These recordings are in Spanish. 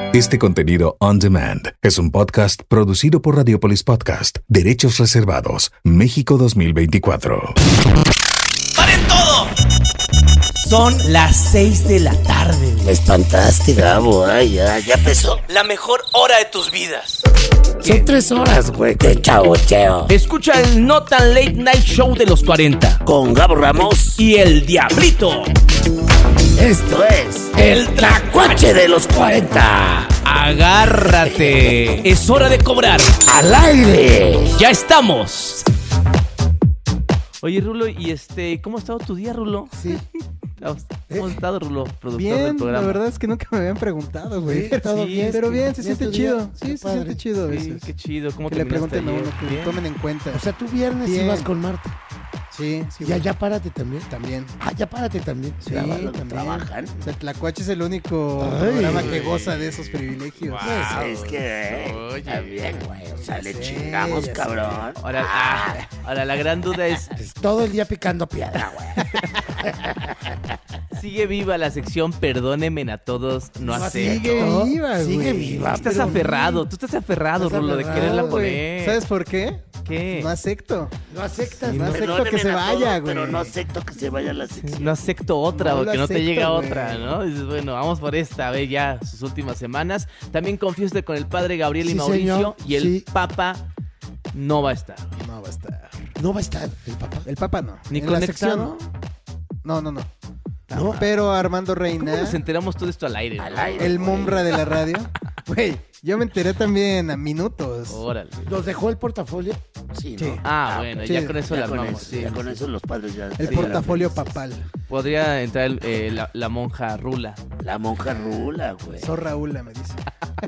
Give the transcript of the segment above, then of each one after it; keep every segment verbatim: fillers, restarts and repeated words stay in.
Este contenido on demand es un podcast producido por Radiopolis Podcast. Derechos reservados. México dos mil veinticuatro. ¡Paren todo! Son las seis de la tarde. Me espantaste, Gabo. Ay, ya, ya empezó. La mejor hora de tus vidas. Son tres horas, güey. De chaboteo. Escucha el No Tan Late Night Show de los cuarenta. Con Gabo Ramos y el Diablito. Esto es el Tlacuache de los cuarenta. Agárrate. Es hora de cobrar. Al aire. Ya estamos. Oye, Rulo, ¿y este cómo ha estado tu día, Rulo? Sí. ¿Cómo has estado, Rulo, productor bien, del programa? La verdad es que nunca me habían preguntado, güey. Sí, todo sí, bien. Pero bien, se bien siente chido. Sí, Qué se padre. siente chido a veces. Sí, qué chido. ¿Cómo que le terminaste pregunten a ayer? uno, que Bien. lo tomen en cuenta. O sea, tú viernes Bien. ibas con Marta. Sí, sí. Ya, güey. ya párate también. También. Ah, ya párate también. Sí, Grábalo, también. trabajan. O sea, Tlacuache es el único Ay, programa que güey. goza de esos privilegios. Wow. Pues es que, Oye. también, güey. O sea, le sé, chingamos, ya sé. cabrón. Ahora, ah, ahora, la gran duda es, Es todo el día picando piedra, güey. ¿sigue viva la sección Perdónenme a todos, no No acepto? Sigue viva, güey. Sigue viva. Estás pero- aferrado, tú estás aferrado, Estás Rulo, de aferrado, quererla No, güey. poner. ¿Sabes por qué? ¿Qué? No acepto. No aceptas, No ¿no? acepto Perdónenme que se a vaya, todos, güey. Pero no acepto que se vaya la sección. No acepto otra, No porque lo no te acepto, llega güey. otra, ¿no? Dices, bueno, vamos por esta, a ver ya sus últimas semanas. También confíate con el padre Gabriel y Sí, Mauricio, señor, y el sí. Papa no va a estar. No va a estar. No va a estar el papá. El Papa no. ¿Ni En la conectado? sección, no, no, no. No. Pero Armando ¿Cómo Reina, nos enteramos todo esto al aire? Al no? aire. el Mombra de la radio. Güey, yo me enteré también a minutos. Órale. ¿Nos dejó el portafolio? Sí, Sí. ¿no? Ah, bueno, sí, ya con eso Ya la con armamos. eso, sí, ya sí, con sí. eso los padres ya... El sí, portafolio ya- papal. Podría entrar el, eh, la, la monja Rula. La monja Rula, güey. Zorra Ula, me dice.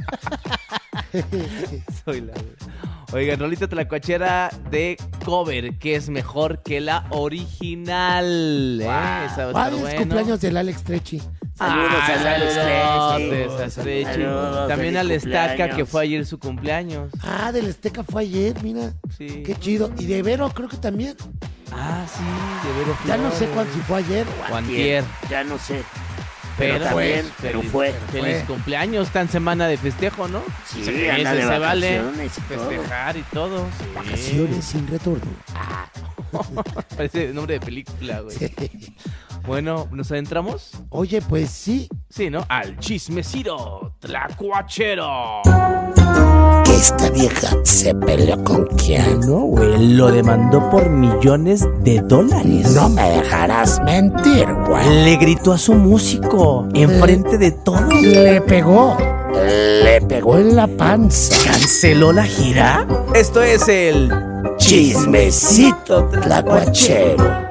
Soy la... Oigan, Rolita Tlacuachera de cover, que es mejor que la original. ¿eh? Esa va a estar ¿Cuál es bueno. cumpleaños del Alex Trechi? Ah, Saludos al Alex saludotes Trechi. a Trechi. Saludos, También feliz al Estaca, cumpleaños. que fue ayer su cumpleaños. Ah, del Azteca fue ayer, mira. Sí. Qué chido. Y de Vero creo que también. Ah, sí, de Vero Ya no sé Flores. cuándo, si fue ayer O antier. Ya no sé. Pero, Pero también, pero feliz, fue, Feliz fue. cumpleaños, tan semana de festejo, ¿no? Sí, Sí, anda ese de se vale vacaciones y todo. festejar y todo. Sí. Vacaciones sin retorno. Parece nombre de película, güey. Bueno, ¿nos adentramos? Oye, pues sí. Sí, ¿no? Al chismecito Tlacuachero. Que esta vieja se peleó con Keanu. güey, lo demandó por millones de dólares. No me dejarás mentir, güey. Le gritó a su músico enfrente de todos. Le pegó. Le pegó en la panza. ¿Canceló la gira? Esto es el Chismecito tlacuachero.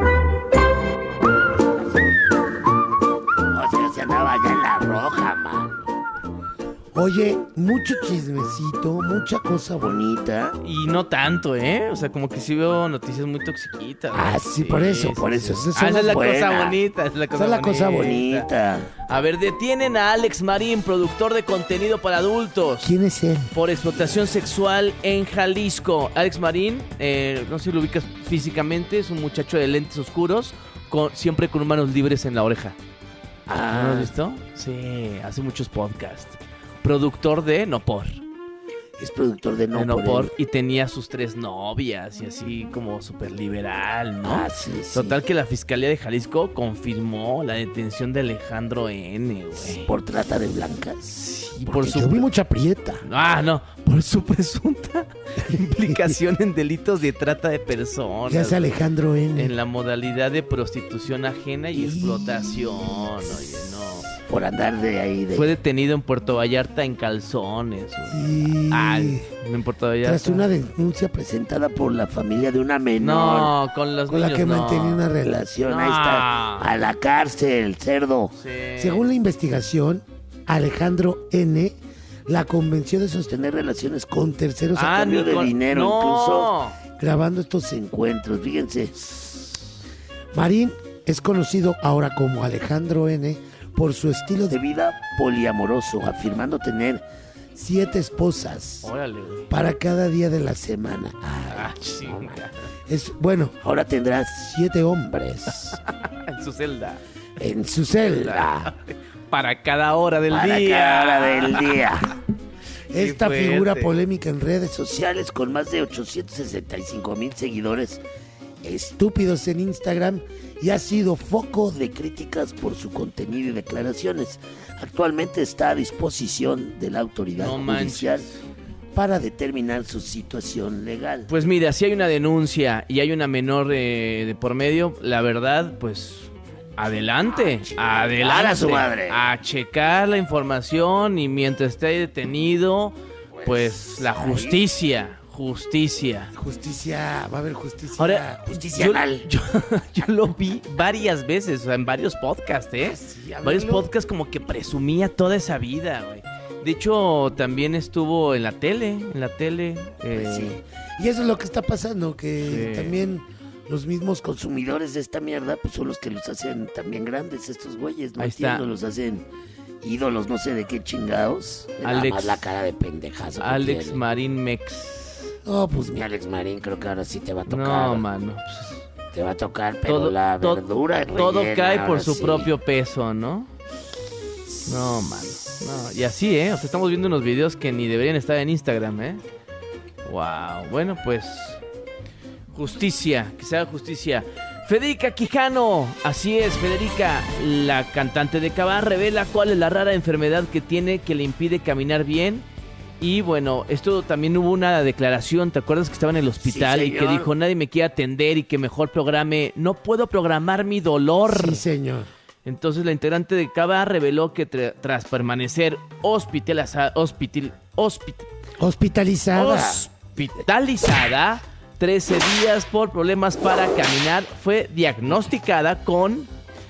O sea, se andaba ya en la roja, man. Oye, mucho chismecito, mucha cosa bonita. Y no tanto, ¿eh? O sea, como que sí veo noticias muy toxiquitas. ¿no? Ah, sí, por eso, por eso. Esa es Ah, esa es la buena. cosa bonita. Es la cosa Esa es la cosa bonita. bonita. A ver, detienen a Alex Marín, productor de contenido para adultos, ¿Quién es él? por explotación sexual en Jalisco. Alex Marín, eh, no sé si lo ubicas físicamente, es un muchacho de lentes oscuros, con, siempre con manos libres en la oreja. ¿No lo Ah, has visto? Sí, hace muchos podcasts. Productor de No Por. es productor de No, de No por Por, él. y tenía sus tres novias y así como súper liberal, ¿no? Ah, sí, sí. Total que la Fiscalía de Jalisco confirmó la detención de Alejandro N, güey. Por trata de blancas. Sí, por Porque su... yo vi mucha prieta. Ah, no, por su presunta implicación en delitos de trata de personas. Ya es Alejandro N. En la modalidad de prostitución ajena y explotación, oye, no. Por andar de ahí de... Fue detenido en Puerto Vallarta en calzones, güey. Y... Ay, en Puerto Vallarta. Tras una denuncia presentada por la familia de una menor No, con los con la niños que no. mantenía una relación. No. Ahí está. A la cárcel, cerdo. Sí. Según la investigación, Alejandro N. la convenció de sostener relaciones con terceros a Ah, cambio ni de con- dinero, no. incluso grabando estos encuentros. Fíjense. Marín es conocido ahora como Alejandro N. por su estilo de vida poliamoroso, afirmando tener siete esposas Órale, güey. para cada día de la semana. Ah, chinga. Es bueno, ahora tendrá siete hombres En su celda. en su celda. para cada hora del Para día. cada hora del día. Qué Esta fuerte. figura polémica en redes sociales con más de ochocientos sesenta y cinco mil seguidores estúpidos en Instagram y ha sido foco de críticas por su contenido y declaraciones. Actualmente está a disposición de la autoridad No judicial manches. para determinar su situación legal. Pues mira, si hay una denuncia y hay una menor eh, de por medio, la verdad, pues adelante, adelante. a su madre. A checar la información y mientras esté detenido, pues, la justicia, justicia. Justicia, va a haber justicia. Ahora, justicia yo, anal. yo, yo lo vi varias veces, o sea, en varios podcasts, ¿eh? Sí, a Varios verlo. podcasts como que presumía toda esa vida, güey. De hecho, también estuvo en la tele, en la tele. eh, Pues sí. Y eso es lo que está pasando, que Sí. también los mismos consumidores de esta mierda, pues son los que los hacen también grandes estos güeyes, no Ahí está. entiendo, los hacen ídolos, no sé de qué chingados. Nada Alex- más la cara de pendejazo que Alex tiene. Marín Mex. No, pues mi Alex Marín, creo que ahora sí te va a tocar. No, mano. Te va a tocar, pero Todo, la to- verdura todo rellena, cae por ahora su sí. propio peso, ¿no? No, mano. No. Y así, ¿eh? O sea, estamos viendo unos videos que ni deberían estar en Instagram, ¿eh? Wow. Bueno, pues. Justicia. Que se haga justicia. Federica Quijano. Así es, Federica. La cantante de Cabá revela cuál es la rara enfermedad que tiene que le impide caminar bien. Y bueno, esto también hubo una declaración, ¿te acuerdas que estaba en el hospital Sí, y que señor. dijo nadie me quiere atender y que mejor programe, no puedo programar mi dolor? Sí, señor. Entonces la integrante de Cabá reveló que tra- tras permanecer hospitaliza- hospital- hospit- Hospitalizada. hospitalizada trece días por problemas para caminar, fue diagnosticada con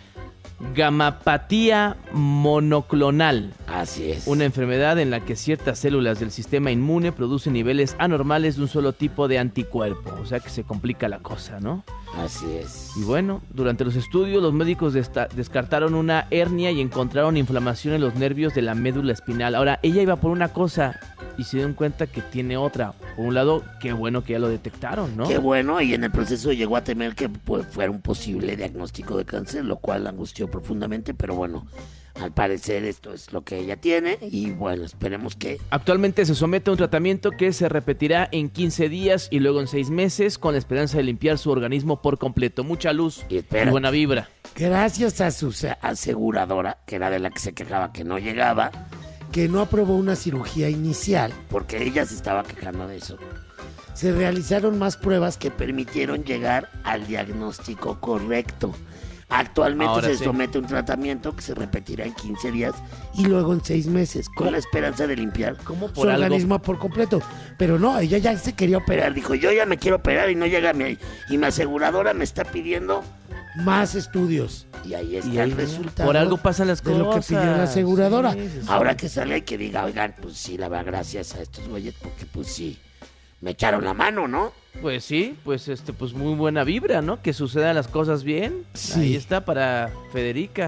gamapatía monoclonal. Así es. Una enfermedad en la que ciertas células del sistema inmune producen niveles anormales de un solo tipo de anticuerpo. O sea que se complica la cosa, ¿no? Así es. Y bueno, durante los estudios los médicos desta- descartaron una hernia y encontraron inflamación en los nervios de la médula espinal. Ahora, ella iba por una cosa y se dieron cuenta que tiene otra. Por un lado, qué bueno que ya lo detectaron, ¿no? Qué bueno, y en el proceso llegó a temer que pues, fuera un posible diagnóstico de cáncer, lo cual la angustió profundamente, pero bueno, al parecer esto es lo que ella tiene y bueno, esperemos que... Actualmente se somete a un tratamiento que se repetirá en quince días y luego en seis meses con la esperanza de limpiar su organismo por completo. Mucha luz Y y espérate. buena vibra. Gracias a su se- aseguradora, que era de la que se quejaba que no llegaba, que no aprobó una cirugía inicial, porque ella se estaba quejando de eso, se realizaron más pruebas que permitieron llegar al diagnóstico correcto. Actualmente Ahora se sí. somete a un tratamiento que se repetirá en quince días y luego en seis meses, con ¿Cómo? la esperanza de limpiar ¿Cómo su por algo? organismo por completo. Pero no, ella ya se quería operar. Dijo, yo ya me quiero operar y no llega mi... Y mi aseguradora me está pidiendo más estudios. Y ahí está Y ahí, el resultado. por algo pasan las de lo que cosas. pidió la aseguradora. Sí, sí, sí. Ahora que salga y que diga, oigan, pues sí, la verdad, gracias a estos güeyes, porque pues sí, me echaron la mano, ¿no? Pues sí, pues este, pues muy buena vibra, ¿no? Que sucedan las cosas bien. Sí. Ahí está para Federica.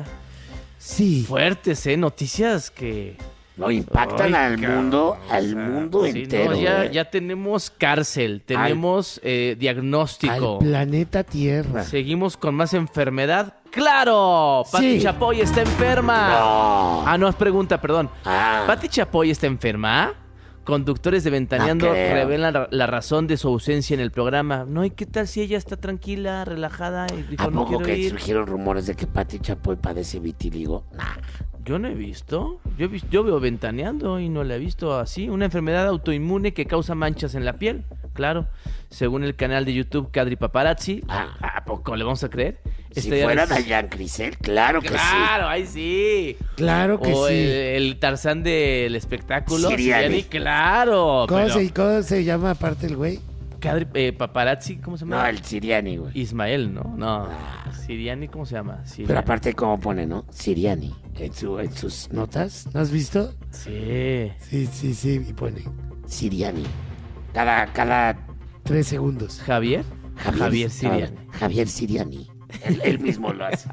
Sí. Fuertes, ¿eh? Noticias que... Lo impactan Ay, al cabrón, mundo, o al sea, mundo sí, no, entero. ya, ¿eh? ya tenemos cárcel, tenemos eh, diagnóstico. Al planeta Tierra. Seguimos con más enfermedad. ¡Claro! Pati Sí. Chapoy está enferma. No. Ah, no, es pregunta, perdón. Ah, ¿Pati Chapoy está enferma? Conductores de Ventaneando No creo. revelan la, la razón de su ausencia en el programa. No, ¿y qué tal si ella está tranquila, relajada y dijo ¿a no poco quiero que ir? surgieron rumores de que Pati Chapoy padece vitiligo? Nah. Yo no he visto. Yo, he vis- yo veo Ventaneando y no la he visto así. Una enfermedad autoinmune que causa manchas en la piel. Claro. Según el canal de YouTube Cadri Paparazzi. Ah. ¿A poco le vamos a creer? Si Esta ya fuera es- Dayan Crisel, claro que sí. Claro, ahí sí. Claro que o sí. el, el Tarzán del espectáculo. Siriani. Claro. ¿Cómo, pero- se, ¿Cómo se llama aparte el güey? Cadri eh, Paparazzi, ¿cómo se llama? No, el Siriani, güey. Ismael, ¿no? No. Ah. Siriani, ¿cómo se llama? Siriani. Pero aparte, ¿cómo pone, no? Siriani. En, su, en sus notas. ¿No has visto? Sí. Sí, sí, sí. Y pone Siriani. Cada, cada tres segundos. ¿Javier? Javier Siriani. Javier Siriani. Él, él mismo lo hace.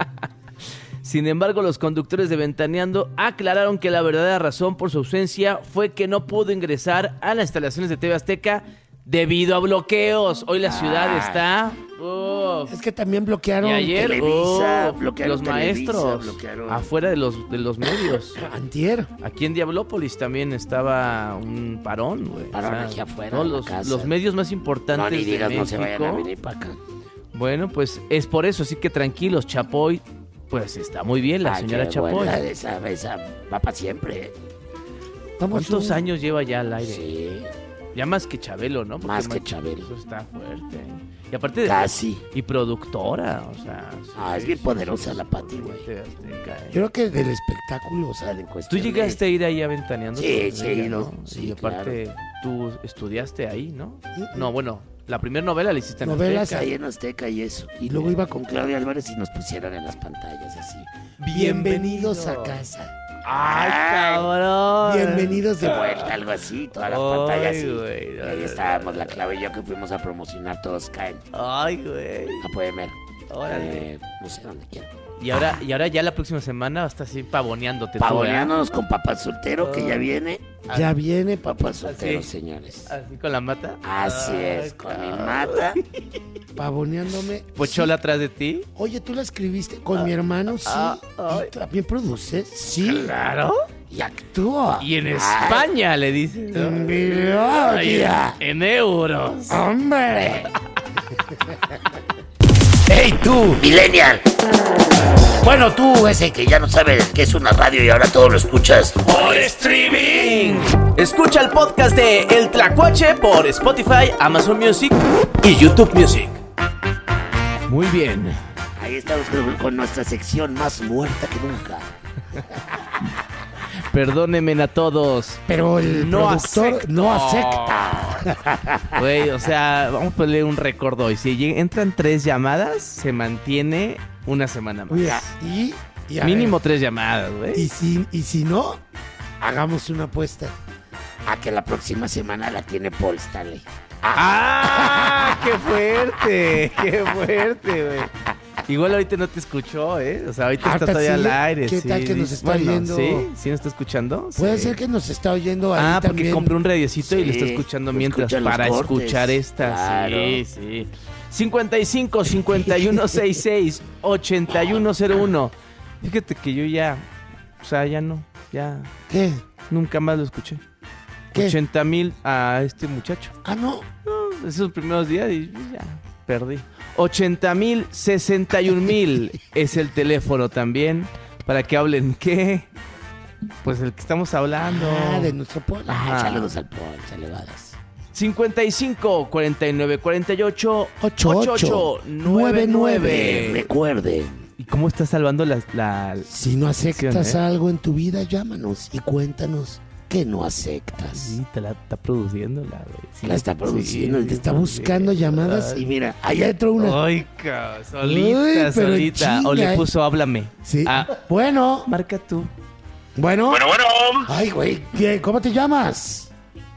Sin embargo, los conductores de Ventaneando aclararon que la verdadera razón por su ausencia fue que no pudo ingresar a las instalaciones de T V Azteca debido a bloqueos. Hoy la ciudad Ah. está... ¡Uy! Uf. Es que también bloquearon Y ayer, Televisa, oh, bloquearon los Televisa, maestros bloquearon afuera de los, de los medios. Antier. Aquí en Diablópolis también estaba un parón, güey. Parón aquí afuera no, de la los, casa. los medios más importantes No, ni digas, de no se México. vayan a venir para acá. Bueno, pues es por eso, así que tranquilos, Chapoy. Pues está muy bien la Ay, señora qué Chapoy. buena, esa, esa va para siempre. Vamos ¿Cuántos un- años lleva ya al aire? Sí, Ya más que Chabelo, ¿no? Porque Más que Machi- Chabelo. Eso está fuerte. Y aparte de... casi. Y productora, o sea... Ah, es bien poderosa la Pati, güey. T V Azteca, ¿eh? Yo creo que del espectáculo, o sea, de ¿Tú cuestión de- llegaste a ir ahí aventaneando? Sí, con sí, ella, no, ¿no? sí, y aparte, tú estudiaste ahí, ¿no? Sí. No, bueno, la primera novela la hiciste en Novelas Azteca. ahí en Azteca y eso. Y luego iba con Claudia Álvarez y nos pusieron en las pantallas así. Bienvenidos a casa. ¡Ay, cabrón! Bienvenidos de vuelta, algo así, todas las Ay, pantallas así. güey, no, Ahí no, estábamos, la Claudia y yo que fuimos a promocionar Todos Caen. ¡Ay, güey! La pueden ver. Órale. Eh, no sé dónde quieran. Y ahora, y ahora ya la próxima semana vas a estar así pavoneándote. tú, Pavoneándonos con Papá Soltero, que ya viene. Ah. Ya viene Papá Soltero, Así. señores. ¿verdad? Así con la mata. Así Ay, es, con mi cabrón. mata. Pavoneándome. Pochola atrás de ti. Sí. Oye, ¿tú la escribiste con mi hermano? Sí. ah, ay. ¿Y también produces? Sí. Claro. Y actúa. Y en Ay, España le dices. ¿no? En Ay, Biologia. en euros. ¡Hombre! ¡Hey tú, millennial! Bueno, tú ese que ya no sabes qué es una radio y ahora todo lo escuchas por streaming. Escucha el podcast de El Tlacuache por Spotify, Amazon Music y YouTube Music. Muy bien. Ahí estamos con, con nuestra sección más muerta que nunca. Perdónenme a todos. Pero el No productor acepta. no acepta. Güey, o sea, vamos a ponerle un récord hoy. Si lleg- entran tres llamadas, se mantiene una semana más. Mira, y... y a Mínimo ver, tres llamadas, güey. y, si, y si no, hagamos una apuesta. A que la próxima semana la tiene Paul Stanley. ¡Ah! ¡Qué fuerte! ¡Qué fuerte, güey! Igual ahorita no te escuchó, ¿eh? O sea, ahorita Ahorita está todavía sí. al aire. ¿Qué sí, tal que nos dice- está bueno, oyendo? ¿Sí? ¿Sí nos está escuchando? Puede Sí. ser que nos está oyendo ahí Ah, porque también. compré un radiocito y le está Sí, escuchando lo mientras escucha en los para cortes. escuchar esta. Claro. Sí, sí. cincuenta y cinco, cincuenta y uno, sesenta y seis, ochenta y uno cero uno. Fíjate que yo ya, o sea, ya no, ya ¿Qué? nunca más lo escuché. ¿Qué? ochenta mil a este muchacho. Ah, no. No, esos primeros días y ya, perdí. ochenta mil, sesenta y un mil es el teléfono también para que hablen. ¿Qué? Pues el que estamos hablando. Ah, de nuestro Paul. Ah, Ajá. saludos al Paul, saludadas. cincuenta y cinco, cuarenta y nueve, cuarenta y ocho, ocho ocho nueve nueve. Recuerden, ¿Y cómo estás salvando la... la... si no aceptas Sección, ¿eh? algo en tu vida, llámanos y cuéntanos que no aceptas. Sí, te la está produciendo la... güey. Sí, La está produciendo, sí, y está sí, buscando sí. llamadas y mira, allá entró una. Ay, ca- solita, Uy, pero solita. O chinga, le eh. puso háblame. Sí. Ah, Bueno, marca tú. bueno. Bueno, bueno. Ay, güey, ¿qué? ¿Cómo te llamas?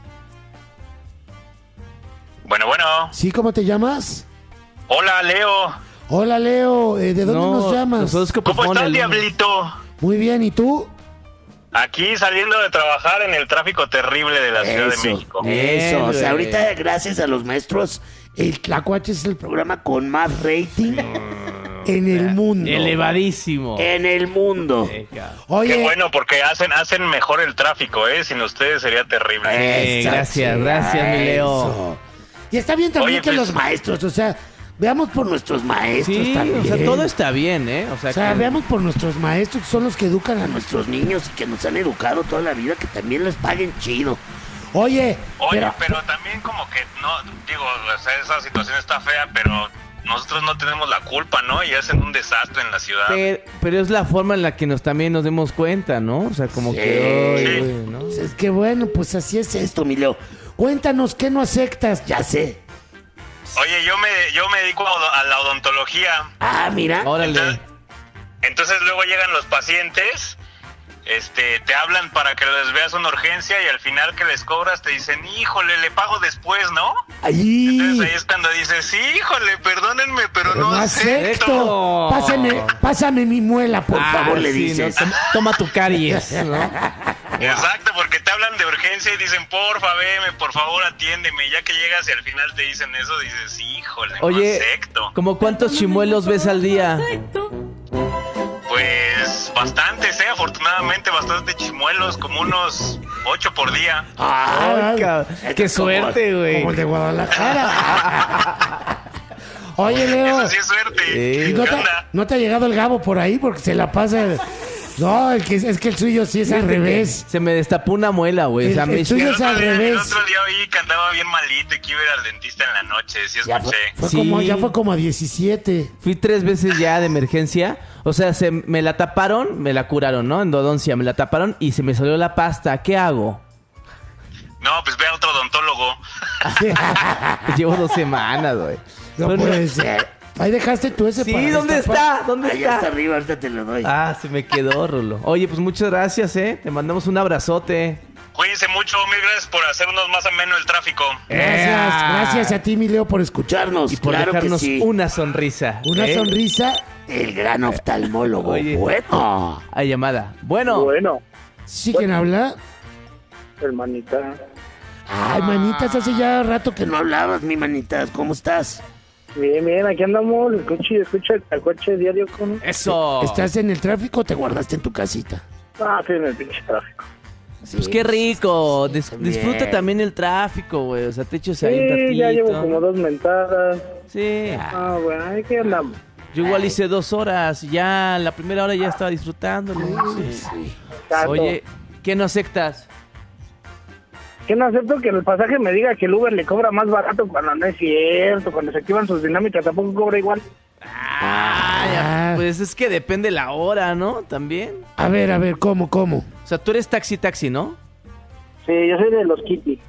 Bueno, bueno. Sí, ¿cómo te llamas? Hola, Leo. Hola, Leo, eh, ¿de dónde No, nos llamas? nosotros que ¿Cómo por favor, estás, el- diablito? Muy bien, ¿y tú? Aquí saliendo de trabajar en el tráfico terrible de la Ciudad de México. Eso, o sea, güey. ahorita gracias a los maestros, el Tlacuache es el programa con más rating en el mundo. Elevadísimo. En el mundo. Deja. Oye, Qué bueno, porque hacen hacen mejor el tráfico, ¿eh? Sin ustedes sería terrible. Eh, esa gracias, chica, gracias, mi Leo. eso. Y está bien también Oye, que pues- los maestros, o sea, veamos por nuestros maestros Sí, también. o sea, todo está bien, ¿eh? O sea, O sea, que- veamos por nuestros maestros, que son los que educan a nuestros niños y que nos han educado toda la vida, que también les paguen chido. Oye, Oye, pero- pero también como que no, digo, o sea, esa situación está fea, pero nosotros no tenemos la culpa, ¿no? Y hacen un desastre en la ciudad. Pero, pero es la forma en la que nos también nos demos cuenta, ¿no? O sea, como Sí. que... ay, Sí. güey, ¿no? pues es que bueno, pues así es esto, mi Leo. Cuéntanos, ¿qué no aceptas? Ya sé. Oye, yo me yo me dedico a, odo- a la odontología. Ah, mira. Órale. Entonces luego llegan los pacientes, este, te hablan para que les veas una urgencia y al final que les cobras te dicen, híjole, le pago después, ¿no? Allí. Entonces ahí es cuando dices, híjole, perdónenme, pero, Pero no, no acepto. acepto. Pásame, pásame mi muela, por Ah, favor, le sí, dices. no, toma, toma tu caries, ¿no? Exacto, porque te hablan de urgencia y dicen, porfa, veme, por favor, atiéndeme. Y ya que llegas y al final te dicen eso, dices, híjole, Oye, no acepto. ¿como cuántos chimuelos ves al día? Pues bastantes, eh, afortunadamente, bastantes chimuelos, como unos ocho por día. Ah, Ay, cabrón, este qué es como- suerte, güey. Como el de Guadalajara. Oye, Leo. Eso sí es suerte. Sí. ¿No ¿Qué te, onda? no te ha llegado el Gabo por ahí? Porque se la pasa... No, el que, es que el suyo sí es al revés. Se me destapó una muela, güey. O sea, El- me el tuyo El es otro, al día, el revés. otro día oí que andaba bien malito y que iba a ir al dentista en la noche, sí Ya escuché. fue, fue Sí. como, ya fue como a diecisiete. Fui tres veces ya de emergencia. O sea, se me la taparon, me la curaron, ¿no? Endodoncia, me la taparon y se me salió la pasta. ¿Qué hago? No, pues ve a otro odontólogo. Llevo dos semanas, güey. No Pero- puede ser. Ahí dejaste tú ese Sí, para ¿dónde destapar. está? ¿Dónde Allá está está? arriba, ahorita te lo doy. Ah, se me quedó, Rulo. Oye, pues muchas gracias, ¿eh? Te mandamos un abrazote. Cuídense mucho, mil gracias por hacernos más ameno el tráfico. Gracias, ¡Ea! gracias a ti, mi Leo, por escucharnos. Y por Claro que dejarnos sí. una sonrisa. Una ¿eh? sonrisa. El gran oftalmólogo. Oye. Bueno. Hay llamada. Bueno, Bueno, ¿Sí quién habla? hermanita. Ay, manitas, hace ya rato que Que no no. hablabas, mi manitas. ¿Cómo estás? Bien, bien, aquí andamos. Escuche, escucha el coche diario con. eso. ¿Estás en el tráfico o te guardaste en tu casita? Ah, estoy en el pinche tráfico. Pues qué rico. Dis- También. disfruta también el tráfico, güey. O sea, te echas Sí, ahí un ratito. ya llevo como dos mentadas. Sí. Ah, bueno, aquí andamos. Yo igual hice dos horas. y Ya la primera hora ya estaba disfrutándolo. Sí. Tato. Oye, ¿qué no aceptas? Que no acepto que el pasaje me diga que el Uber le cobra más barato cuando no es cierto. Cuando se activan sus dinámicas tampoco cobra igual. Ah, ya, pues es que depende la hora, ¿no? También. A ver, a ver, ¿cómo, cómo? O sea, tú eres taxi taxi, ¿no? Sí, yo soy de los Kitty.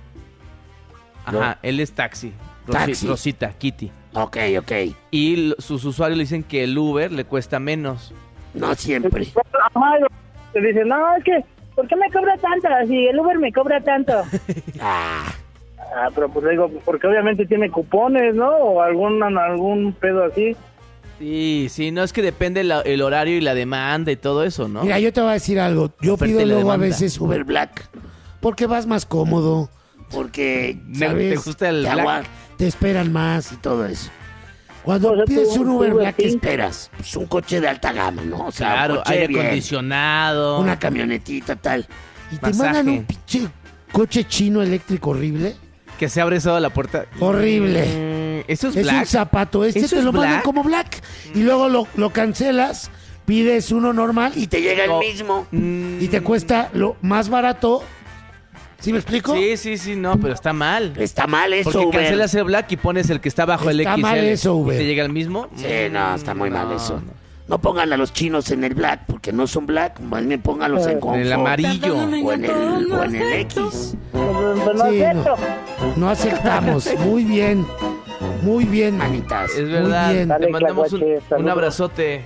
Ajá, él es taxi. Rosi- Taxi. Rosita, Kitty. Ok, ok. Y l- sus usuarios le dicen que el Uber le cuesta menos. No siempre. Ajá, te dicen, no, es que, ¿por qué me cobra tanto? Si el Uber me cobra tanto. Ah, Ah, pero pues le digo, porque obviamente tiene cupones, ¿no? O algún, algún pedo así. Sí, sí, no es que depende la- el horario y la demanda y todo eso, ¿no? Mira, yo te voy a decir algo. Yo Oferta pido y la luego a demanda. veces Uber Black. Porque vas más cómodo. Porque, Ne- ¿sabes? ¿Te gusta el te, Black? agua- te esperan más y todo eso. Cuando O sea, pides tú- un Uber tú Black, ¿qué así. esperas? pues un coche de alta gama, ¿no? O sea, un Claro, coche aire bien, acondicionado. una camionetita tal. Y te Masaje. mandan un pinche coche chino eléctrico horrible. Que se abre sola la puerta. Horrible. Mm, eso es, Es Black. un zapato. Este ¿Eso te es lo mandan Black? como Black. Y luego lo, lo cancelas, pides uno normal y te llega el No. mismo. Mm, Y te cuesta lo más barato. ¿Sí me explico? Sí, sí, sí, no, pero está mal. Está mal eso, Porque Uber. cancelas el Black y pones el que está bajo el Está X L. mal eso, ¿Y Uber. ¿Te llega el mismo? Sí, no, está muy Mm, mal no, eso. no. No pongan a los chinos en el black, porque no son black, más bien pónganlos en En confort. el amarillo. O en el, o en el X. Pues, pues, no Sí, acepto. No aceptamos. Muy bien. Muy bien, manitas. Es verdad. Muy bien. Te Dale, mandamos un, Tlacuache, un saludos. abrazote.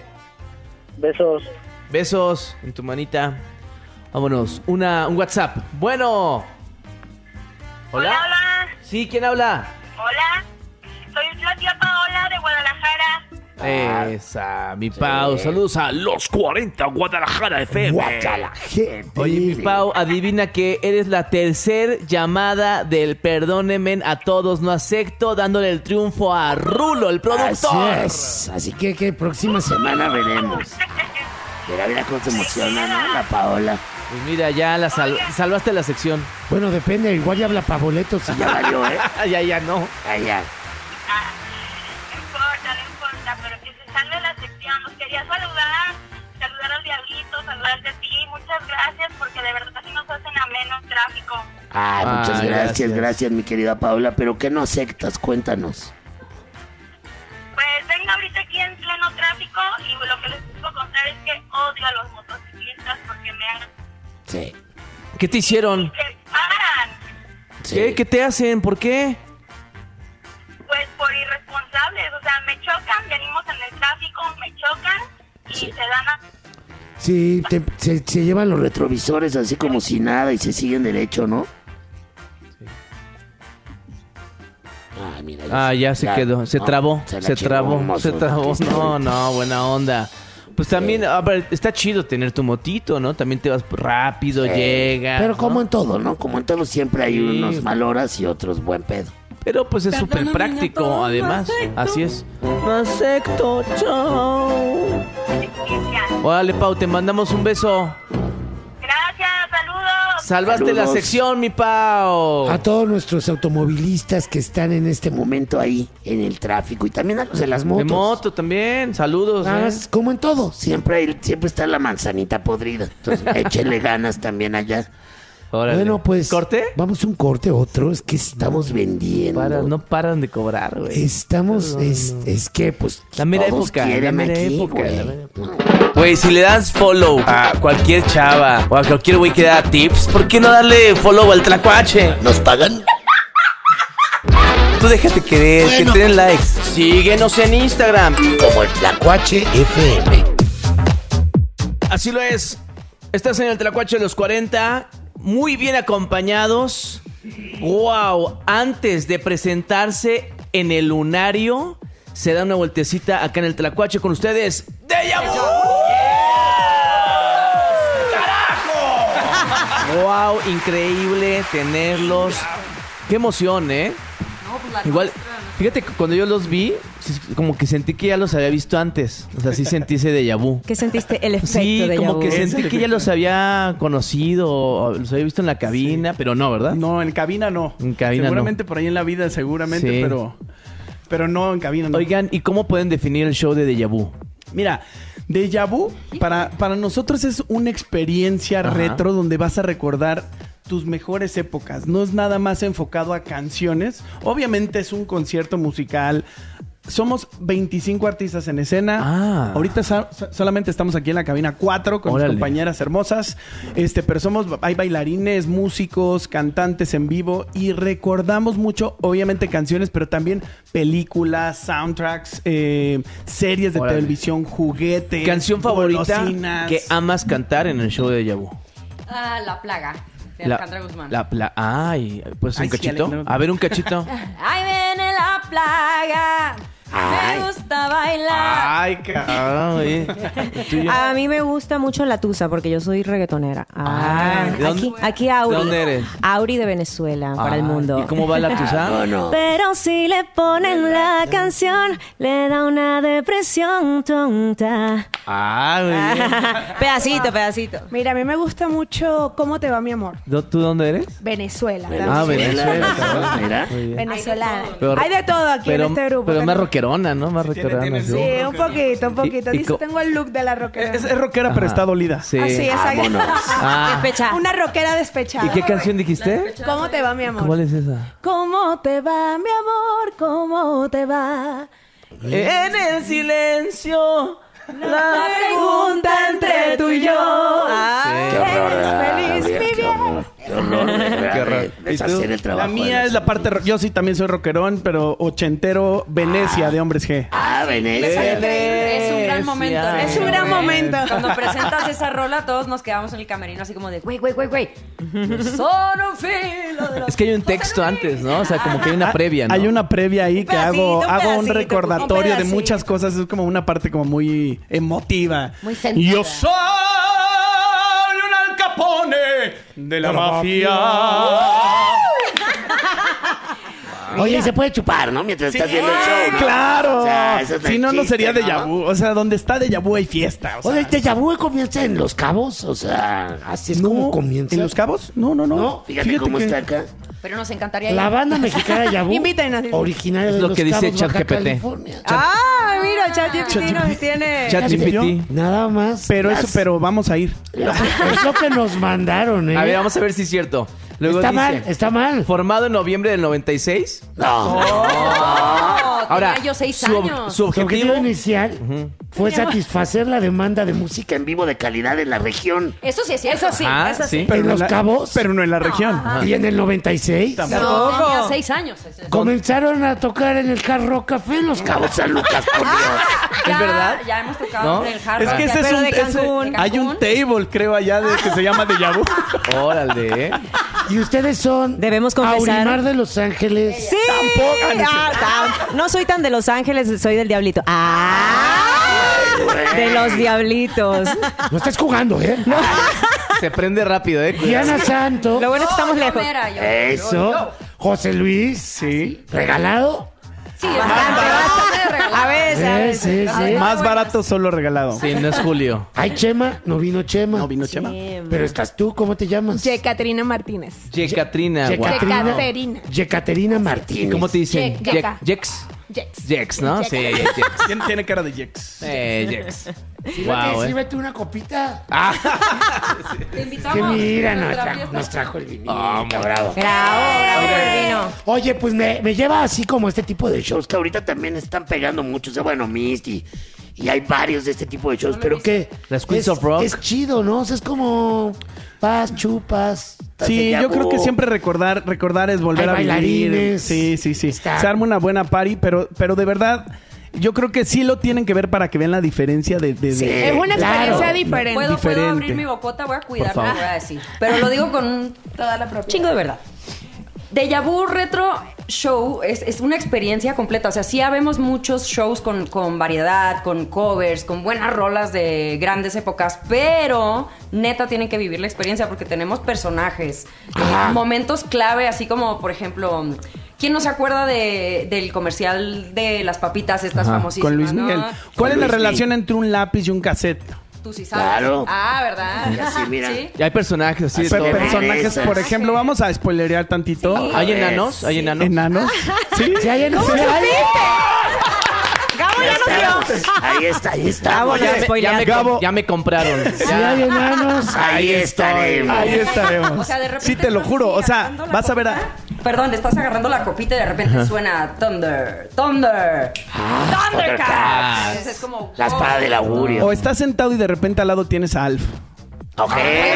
Besos. Besos en tu manita. Vámonos. Una, un WhatsApp. Bueno. ¿Hola? Hola, hola. Sí, ¿quién habla? Hola. Soy la tía Paola de Guadalajara. Esa, mi Pau. Saludos a los cuarenta Guadalajara F M. Guacha la gente. Oye, mi Pau, adivina que eres la tercer llamada del Perdónenme a todos, no acepto, dándole el triunfo a Rulo, el Así productor. es. Así que, que próxima semana veremos. Mira, mira cómo se emociona, ¿no? La Paola. Pues mira, ya la sal- salvaste la sección. Bueno, depende. Igual ya habla pa' boletos y Ya ya. valió, ¿eh? ya, ya no. Allá. Ah, no importa, no importa, pero que se salve la sección. Nos quería saludar, saludar al Diablito, saludarte a ti. Muchas gracias porque de verdad sí nos hacen ameno el tráfico. Ah, muchas Ay, gracias, gracias. gracias, mi querida Paola. Pero ¿qué no aceptas? Cuéntanos. Pues vengo ahorita aquí en pleno tráfico y lo que les puedo contar es que odio a los motociclistas porque me han... Sí. ¿Qué te hicieron? que paran. sí. ¿Qué? ¿Qué te hacen? ¿Por qué? Pues por irresponsables, o sea, me chocan, venimos en el tráfico, me chocan y se dan a... Sí, te- Se, se llevan los retrovisores así como si nada y se siguen derecho, ¿no? Ay, mira, Ah, ya se quedó, se no, trabó, la se chingó, trabó, hermoso, se trabó. aquí está No, ahorita. no, buena onda. Pues también, a ver, está chido tener tu motito, ¿no? También te vas rápido, Sí. llegas. Pero como ¿no? en todo, ¿no? Como en todo siempre hay Sí. unos mal horas y otros buen pedo. Pero pues es súper práctico, además. Así es. No acepto, chao. Órale, Pau, te mandamos un beso. Gracias, saludos. Salvaste Saludos. la sección, mi Pau. A todos nuestros automovilistas que están en este momento ahí en el tráfico y también a los de las De motos. moto también, saludos. Nada ¿eh? más, como en todo, siempre hay- siempre está la manzanita podrida. Entonces, échele ganas también allá. Órale. Bueno, pues. ¿Corte? Vamos a un corte, otro. Es que estamos vendiendo. Para, no paran de cobrar, güey. Estamos, No, es, no. es que, pues. La mera todos época, la quieren mera aquí, época, güey. la mera época. Güey, si le das follow a cualquier chava o a cualquier güey que da tips, ¿por qué no darle follow al Tlacuache? ¿Nos pagan? Tú déjate querer, Bueno. que te den likes. Síguenos en Instagram. Como el Tlacuache F M. Así lo es. Estás en el Tlacuache de los cuarenta, muy bien acompañados. Wow, antes de presentarse en el lunario, se da una vueltecita acá en el Tlacuache con ustedes. ¡Deja Vu! ¡Carajo! Wow, increíble tenerlos. Qué emoción, ¿eh? Igual, fíjate que cuando yo los vi, sí, como que sentí que ya los había visto antes. O sea, sí sentí ese déjà vu. ¿Qué sentiste? El efecto Sí, de como que déjà vu. sentí que ya los había conocido, o los había visto en la cabina, pero no, ¿verdad? No, en cabina no. En cabina seguramente por ahí en la vida, seguramente, Sí. pero, pero no en cabina no. Oigan, ¿y cómo pueden definir el show de déjà vu? Mira, déjà vu para, para nosotros es una experiencia Ajá. retro donde vas a recordar tus mejores épocas. No es nada más enfocado a canciones. Obviamente es un concierto musical. Somos veinticinco artistas en escena. Ah. Ahorita sa- solamente estamos aquí en la cabina cuatro con Órale. mis compañeras hermosas. Este, pero somos, hay bailarines, músicos, cantantes en vivo y recordamos mucho, obviamente canciones, pero también películas, soundtracks, eh, series de Órale. televisión, juguetes, ¿Canción favorita golosinas. que amas cantar en el show de déjà vu? Ah, La Plaga, de La- Alejandra Guzmán. La, la- ay, pues un Ay, sí, cachito. Alejandra. A ver, un cachito. Ahí viene la plaga, Ay. me gusta bailar. Ay, cabrón. oye. ¿El tuyo? A mí me gusta mucho la tusa porque yo soy reggaetonera. Ah, Ah, ¿de dónde- aquí, aquí Auri. ¿de dónde eres? Auri de Venezuela, para el Ah, mundo. ¿Y cómo va la tusa? No, no. Pero si le ponen la canción, le da una depresión tonta. Ah, muy bien. pedacito, pedacito. Mira, a mí me gusta mucho ¿Cómo te va mi amor? ¿Tú tú dónde eres? Venezuela. Ah, Venezuela. cabrón. Mira. Muy bien. Venezolana. Pero- Hay de todo aquí pero, en este grupo. Pero más Tengo- rockerona, ¿no? Más tiene- rockerona. tiene sí. su- Sí, un poquito, un poquito. Y- y Dice, co- tengo el look de la rockera. Es, es rockera, pero Ajá. está dolida. Sí. Así es. Vámonos. Ah. Despecha. Una rockera despechada. ¿Y qué canción dijiste? ¿Cómo te va mi amor? ¿Cuál es esa? ¿Cómo te va mi amor? ¿Cómo te va? En el silencio. La pregunta entre tú y yo. Ah, Qué horror. ¿eres ah, feliz, Gabriel, mi qué bien? horror. Qué horror. de verdad, Qué horror. de- ¿Y deshacer tú? el La trabajo. de mía es la parte... ro- Yo sí también soy rockerón, pero ochentero, Venecia, de Hombres G. Ah, Venecia. Es un gran momento. Venecia. Es un gran momento. Cuando presentas esa rola, todos nos quedamos en el camerino así como de, güey, güey, güey, güey. Son un filo de los... Es que hay un texto antes, ¿no? O sea, como que hay una previa, ¿no? Hay una previa ahí Un que hago, pedacito, un hago un pedacito, recordatorio un de pedacito. muchas cosas. Es como una parte como muy emotiva. Muy sentida. Yo soy un Al Capone de la, mafia. Oye, y se puede chupar, ¿no? Mientras estás viendo el show, ¿no? ¡Claro! O sea, eso es el si no, no chiste, sería ¿no? déjà vu. O sea, donde está déjà vu hay fiesta. O sea, Oye, ¿el déjà vu comienza en Los Cabos? O sea, así es no, como comienza. ¿En Los Cabos? No, no, no. No, fíjate, cómo que- está acá. Pero nos encantaría La ir. banda mexicana Yabu, Invítenos. originaria Es de lo Los que dice Cabos, Baja ChatGPT. California. Ah, mira, ChatGPT nos tiene. ChatGPT. Nada más. Pero Las- eso, pero vamos a ir. lo que- es lo que nos mandaron, ¿eh? A ver, vamos a ver si es cierto. Luego está dice, mal, está mal. Formado en noviembre del noventa y seis. No. Oh, Ahora, tenía yo seis su, ob- años. su Su objetivo objetivo... inicial fue satisfacer la demanda de música en vivo de calidad en la región. Eso sí es cierto. Eso sí, Ah, eso sí. sí. Pero ¿En no Los la- Cabos? Pero no en la región. Y en el noventa y seis No, tenía seis años. comenzaron a tocar en el Hard Rock Café en Los Cabos San Lucas, por Dios. Ya, ¿Es verdad? Ya hemos tocado ¿No? en el Hard Es Rock que ese es Café un, de ese- Cancún. hay un table, creo, allá de, que se llama Déjà vu. Órale, ¿eh? Y ustedes son Debemos confesar. Aurimar de Los Ángeles. Sí. Ah, tam- no soy tan de Los Ángeles, soy del Diablito. Ah. De los diablitos. No estás jugando, ¿eh? No. Se prende rápido, ¿eh? Diana Santo. Lo bueno es que estamos lejos. Eso. José Luis. Sí. ¿Regalado? Sí, bastante, bastante regalado. A veces, a veces. Sí, sí, sí. Más barato solo regalado. Sí, no es Julio. Hay Chema, no vino Chema. No vino Chema. Pero estás tú, ¿cómo te llamas? Yecaterina Martínez. Yecatrina. Yecatrina. Yecaterina. Yecaterina Martínez. ¿Cómo te dicen? Ye- Yeca. Jex. Jex. Jex, ¿no? Sí, Yeca. Jex. Tiene, tiene cara de Jex. Eh, Jex. Sírvete, Wow, eh. sírvete una copita. Ah, Te invitamos. Que mira, nos Nuestra trajo, fiesta. nos trajo el vinito. Ah, bravo. Bravo, bravo por el vino. Oye, pues me, me lleva así como este tipo de shows que ahorita también están pegando mucho. O sea, bueno, Misty. Y hay varios de este tipo de shows. Pero que Las Queens es, of Rock. es chido, ¿no? O sea, es como vas, chupas. estás Sí, de yo creo que yabú. siempre recordar, recordar es volver Hay a vivir. bailarines. Sí, sí, sí. Está- Se arma una buena party, pero, pero de verdad, yo creo que sí lo tienen que ver para que vean la diferencia de... de- de- Sí. Es una Claro. experiencia diferente. ¿Puedo, puedo Diferente. abrir mi bocota? Voy a cuidar Por lo favor. que voy a decir. Pero lo digo con un Toda la propiedad. chingo de verdad. Deja Vu Retro Show es, es una experiencia completa. O sea, sí habemos muchos shows con, con variedad, con covers, con buenas rolas de grandes épocas, pero neta tienen que vivir la experiencia porque tenemos personajes, eh, momentos clave, así como, por ejemplo, ¿quién no se acuerda de, del comercial de las papitas estas Ajá, famosísimas? Con Luis ¿no? Miguel. Con ¿Cuál es la Luis relación entre un lápiz y un cassette? Tú sí sabes. Claro. Ah, ¿verdad? Y así, mira. ¿Sí? y hay personajes así de Per- todo. personajes, por Esas. ejemplo, vamos a spoilerear tantito. Sí. ¿Hay enanos? ¿Hay enanos? ¿Enanos? ¿Sí? Sí, hay en ¿Cómo sí, hay- Gabo ya nos vio. Ahí está, ahí está. Gabo, Ya me, ya, me, Gabo. ya me compraron. Si hay enanos, ahí estaremos. Ahí estaremos. O sea, de repente Sí, te lo estás juro. así O sea, agarrando la vas a ver a... copita. Perdón, te estás agarrando la copita y de repente suena Thunder, Thunder, Thundercats. Entonces es como... La espada del augurio. O estás sentado y de repente al lado tienes a Alf. Ok.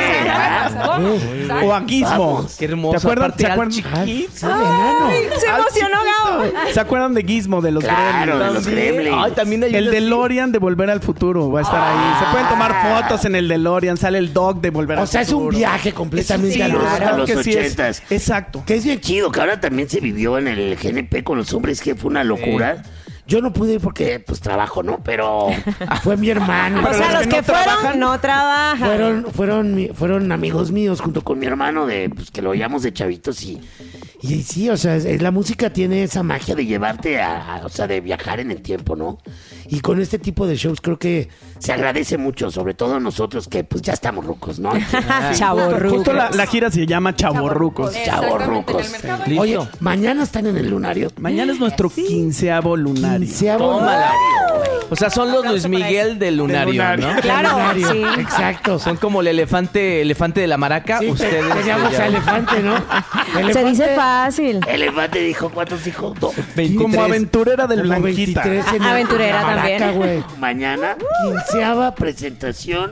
O a Gizmo. Vamos. Qué hermoso. ¿Se acuerdan? Aparte, ¿Se Al acuerdan? Ay, sí, enano. Se emocionó Gabo. ¿Se acuerdan de Gizmo, de los Claro, de Gremlins? los Gremlins. Ay, también hay El unos- DeLorean de Volver al Futuro va a estar ahí. Se pueden tomar fotos en el DeLorean. Sale el dog de Volver O al sea, es un Futuro. viaje completamente a los, claro a los que sí es. ochentas. Exacto. Que es bien chido, que ahora también se vivió en el G N P con los hombres, que fue una locura. Yo no pude ir porque, pues, trabajo, ¿no? Pero fue mi hermano. O sea, los que fueron no trabajan. Fueron, fueron, mi- fueron amigos míos junto con mi hermano de, pues, que lo oíamos de chavitos y, y sí, o sea, es- es- la música tiene esa magia de llevarte a, a- o sea, de viajar en el tiempo, ¿no? Y con este tipo de shows creo que se agradece mucho, sobre todo nosotros que, pues, ya estamos rucos, ¿no? Chavorrucos. Justo la, la gira se llama Chavorrucos. Chavorrucos. Listo. Oye, mañana están en el lunario. Mañana es nuestro quinceavo lunario. Quinceavo Tómala. lunario, güey. O sea, son los Luis Miguel del lunario, lunario. ¿no? Claro, Lunario, sí. Exacto. Son como el elefante, elefante de la maraca. Sí, Ustedes. teníamos ya- a elefante, ¿no? Se Elefante- dice fácil. Elefante dijo, ¿cuántos dijo? Dos. Como aventurera del Como Blanquita. veintitrés en Ah, el- aventurera en la también. Maraca, güey. Mañana, quinceava presentación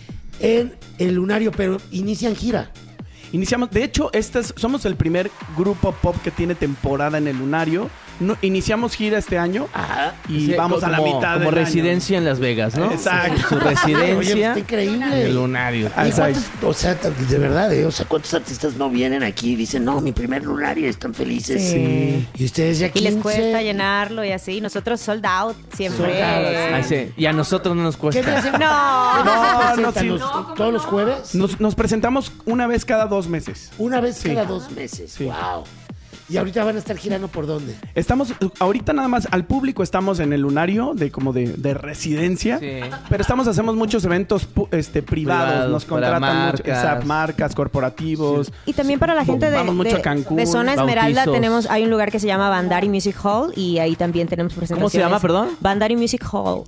en el lunario, pero inician gira. Iniciamos, de hecho, este es- somos el primer grupo pop que tiene temporada en el lunario. No- iniciamos gira este año Ajá. y Sí, vamos a la como- mitad Como del residencia en Las Vegas, ¿no? Exacto. Su Oye, residencia. está increíble. El lunario. ¿Y Exacto. cuántos- o sea, de verdad, ¿eh? O sea, ¿cuántos artistas no vienen aquí y dicen, no, mi primer lunario, están felices? Sí. Y ustedes ya Y les quince. cuesta llenarlo y así. Nosotros sold out siempre. Sold out, Ay, sí. Y a nosotros no nos ¿Qué día cuesta. se- No. ¿Qué día se No, no, presentan? sí. ¿Los- ¿Todos los jueves? Nos, nos presentamos una vez cada dos meses. Una vez Sí. cada dos meses. Sí. Wow. ¿Y ahorita van a estar girando por dónde? Estamos, ahorita nada más, al público estamos en el lunario de como de, de residencia. Sí. Pero estamos, hacemos muchos eventos pu- este, privados. Privados, Nos para contratan mucho, marcas. exacto, marcas, corporativos. Y también para la gente de, Vamos mucho de- a Cancún. de Zona Esmeralda bautizos. tenemos, hay un lugar que se llama Bandari Music Hall y ahí también tenemos presentaciones. se llama, perdón? Bandari Music Hall.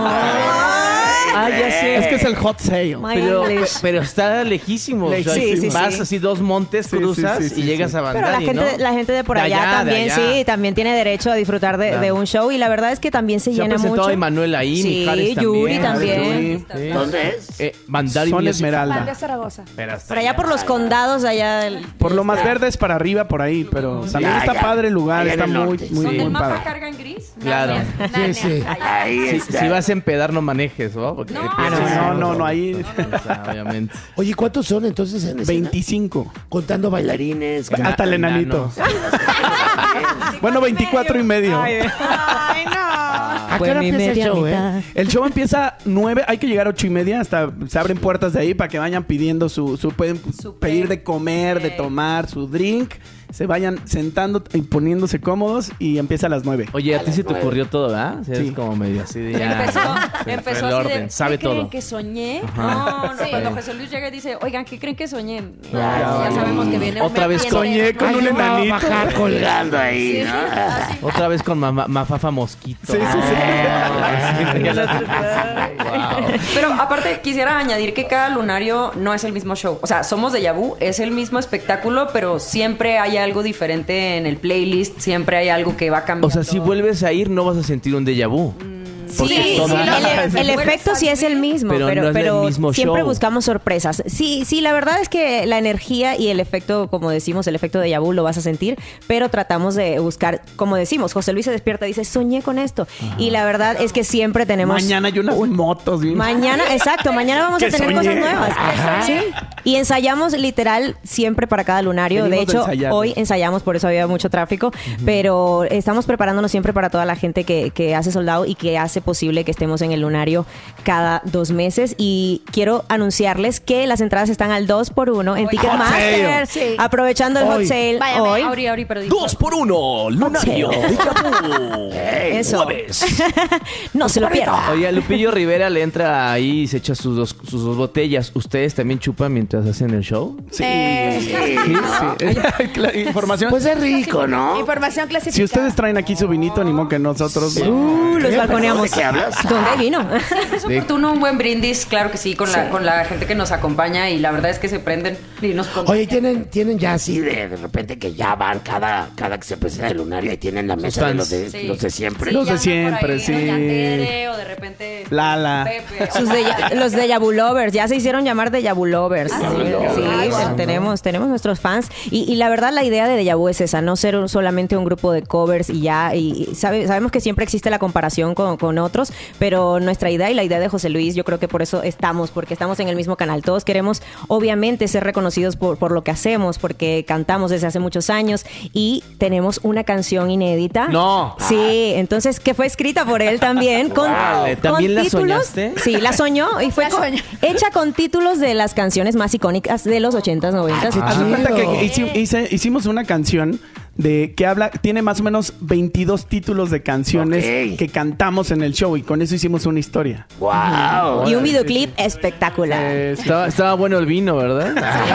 Ah, ya sé. Es que es el hot sale. My Pero, English. pero está lejísimo. O sea, Sí, sí, vas sí. así dos montes, Sí, cruzas sí, sí, sí, y llegas sí. a Pero la Bandari, gente, ¿no? la gente de por De allá, allá, de también, allá. sí, también tiene derecho a disfrutar de, Claro. de un show y la verdad es que también se, Se ha llena presentado mucho. Emanuel ahí, Sí, Mijares Yuri también. también. Sí. ¿Dónde es? Eh, Bandari Son Music. Esmeralda. Pan de Zaragoza. Pero hasta Por allá por los condados allá del- Por lo más verde es para arriba, por ahí. Pero también Ya, está ya. padre el lugar. Allá en Está el muy, norte. muy, ¿Donde muy el mapa padre. carga en gris? Claro. Sí, sí. Ahí Si, está. si vas a empedar, no manejes, ¿no? Porque No. te Ah, no, pierdes. no, no, no, ahí O sea, obviamente. Oye, ¿cuántos son entonces en escena? veinticinco. Contando bailarines. Hasta el enanito. Bueno, veinticuatro y medio. Ay, no. ¿A qué hora empieza el show, eh? El show empieza nueve, hay que llegar a ocho y media, hasta se abren puertas de ahí para que vayan pidiendo su, su pueden pedir de comer, de tomar, su drink, se vayan sentando y poniéndose cómodos y empieza a las nueve. Oye, a ti se te ocurrió todo, ¿verdad? O sea, Sí. eres como medio así de ya. Empezó, se me empezó fue el así orden, de, sabe ¿qué creen todo. que soñé? Ajá. No, no, Sí. cuando José Luis llega y dice, oigan, ¿qué creen que soñé? Ya, Ya, ya, sabemos ya. que viene Otra vez viene- soñé con Ay, un no, enanito. bajar colgando ahí, Sí, ¿no? así. Otra vez con mamá- Mafafa Mosquito. Sí, sí, sí. Wow. Pero aparte quisiera añadir que cada lunario no es el mismo show. O sea, somos Déjà Vu, es el mismo espectáculo, pero siempre hay algo diferente en el playlist, siempre hay algo que va cambiando. O sea, si vuelves a ir, no vas a sentir un déjà vu. Porque Sí, todo- sí, el, el efecto sí es el mismo, Pero pero, no es el pero mismo siempre show. buscamos sorpresas. Sí, sí, la verdad es que la energía y el efecto, como decimos, el efecto de déjà vu lo vas a sentir, pero tratamos de buscar, como decimos, José Luis se despierta y dice, soñé con esto. Y la verdad es que siempre tenemos... Mañana hay unas motos. Bien. Mañana, exacto, mañana vamos a Que tener soñé. cosas nuevas. Ajá. Sí. Y ensayamos literal siempre para cada lunario. Venimos de de hecho, ensayar. hoy ensayamos, por eso había mucho tráfico, pero estamos preparándonos siempre para toda la gente que, que hace soldado y que hace posible que estemos en el lunario cada dos meses. Y quiero anunciarles que las entradas están al dos por uno en Ticketmaster. Sí. Aprovechando el hot Hoy. sale Váyame, hoy. Auri, Auri, pero Dos por uno, lunario. Eso. No se lo pierdan. Oye, Lupillo Rivera le entra ahí y se echa sus dos, sus dos botellas. ¿Ustedes también chupan mientras hacen el show? Sí. Eh, Sí, sí. Cla- Información. Pues es rico, ¿no? Información clasificada. Si ustedes traen aquí su vinito, ni modo que nosotros. Uh, los balconeamos. ¿De qué hablas? ¿Dónde hay vino? Es oportuno un buen brindis, claro que sí, con, La, con la gente que nos acompaña y la verdad es que se prenden y nos Oye, tienen, tienen ya así de, de repente que ya van cada, cada que se presenta el lunario y tienen la mesa de los de, Sí. los de siempre. Sí, Los de ya andan siempre, por ahí, sí. ¿no? Yandere, o de repente Lala. Pepe. Sus de- los Déjà Vu Lovers, ya se hicieron llamar Déjà Vu Lovers. Ah, Sí, sí. sí, Ay, te- wow. tenemos, tenemos nuestros fans. Y, y la verdad, la idea de Déjà Vu es esa, no ser un- solamente un grupo de covers y ya. Y, y sabe- sabemos que siempre existe la comparación con, con otros, pero nuestra idea y la idea de José Luis, yo creo que por eso estamos, porque estamos en el mismo canal. Todos queremos, obviamente, ser reconocidos por, por lo que hacemos, porque cantamos desde hace muchos años y tenemos una canción inédita. No. Sí, entonces, que fue escrita por él también. Con, Órale, con ¿también la títulos- soñaste? Sí, la soñó y fue La con- soñó. hecha con títulos de las canciones más icónicas de los ochentas, noventas. Haz de cuenta que hici- hice- hicimos una canción de que habla, tiene más o menos veintidós títulos de canciones Ok. que cantamos en el show y con eso hicimos una historia. ¡Wow! Y un videoclip espectacular. Eh, estaba, estaba bueno el vino, ¿verdad?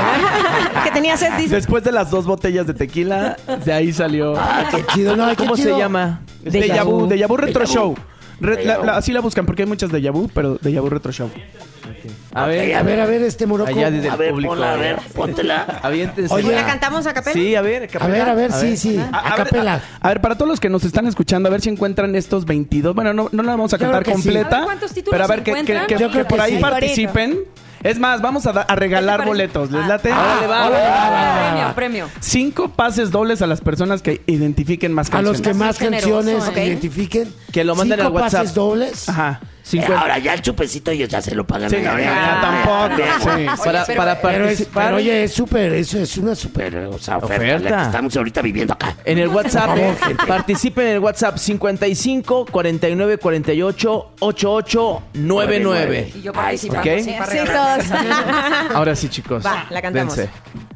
que tenía sed, dice. Después de las dos botellas de tequila, de ahí salió. Ah, qué chido, no, qué ¿Cómo se chido. llama? Déjà Vu, Déjà Vu Retro Déjà Vu. Show. Re- Déjà la- Vu. la- así la buscan porque hay muchas Déjà Vu, pero Déjà Vu Retro Show. A Ok, ver, a ver, a ver, este Morocco. Allá desde a el ver, público. ponla, a ver, póntela. aviéntense. Oye, ¿La cantamos a capela? Sí, a ver, A ver, a ver, sí, sí. A, A, a ver, capela. a- a ver, para todos los que nos están escuchando, a ver si encuentran estos veintidós. Bueno, no, no la vamos a Yo cantar creo que sí. completa. A ver, ¿cuántos títulos pero a ver que, que- encuentran? que- Yo que creo por que ahí sí. participen. Es más, vamos a, da- a regalar ¿Qué te parece? boletos. ¿Les Ah. late? Órale, va, órale, va. Premio, premio. Cinco pases dobles a las personas que identifiquen más A canciones. los que más generoso, canciones ¿ok? identifiquen. Que lo manden Cinco al WhatsApp. pases dobles. Ajá. Eh, cincuenta. ahora ya el chupecito ellos ya se lo pagan. Sí, allá. no, ya, Ah, tampoco. bien. Sí. Para, pero- para Pero, es, participar pero oye, es súper, eso es una súper, o sea, oferta, Oferta. la que estamos ahorita viviendo acá. en el WhatsApp, Por favor, gente. participen en el WhatsApp cincuenta y cinco, cuarenta y nueve, cuarenta y ocho, ochenta y ocho, noventa y nueve. Y yo Ay, participando. ok. sí, para Sí, regalar. todos. Ahora sí, chicos. Va, la cantamos. Dense.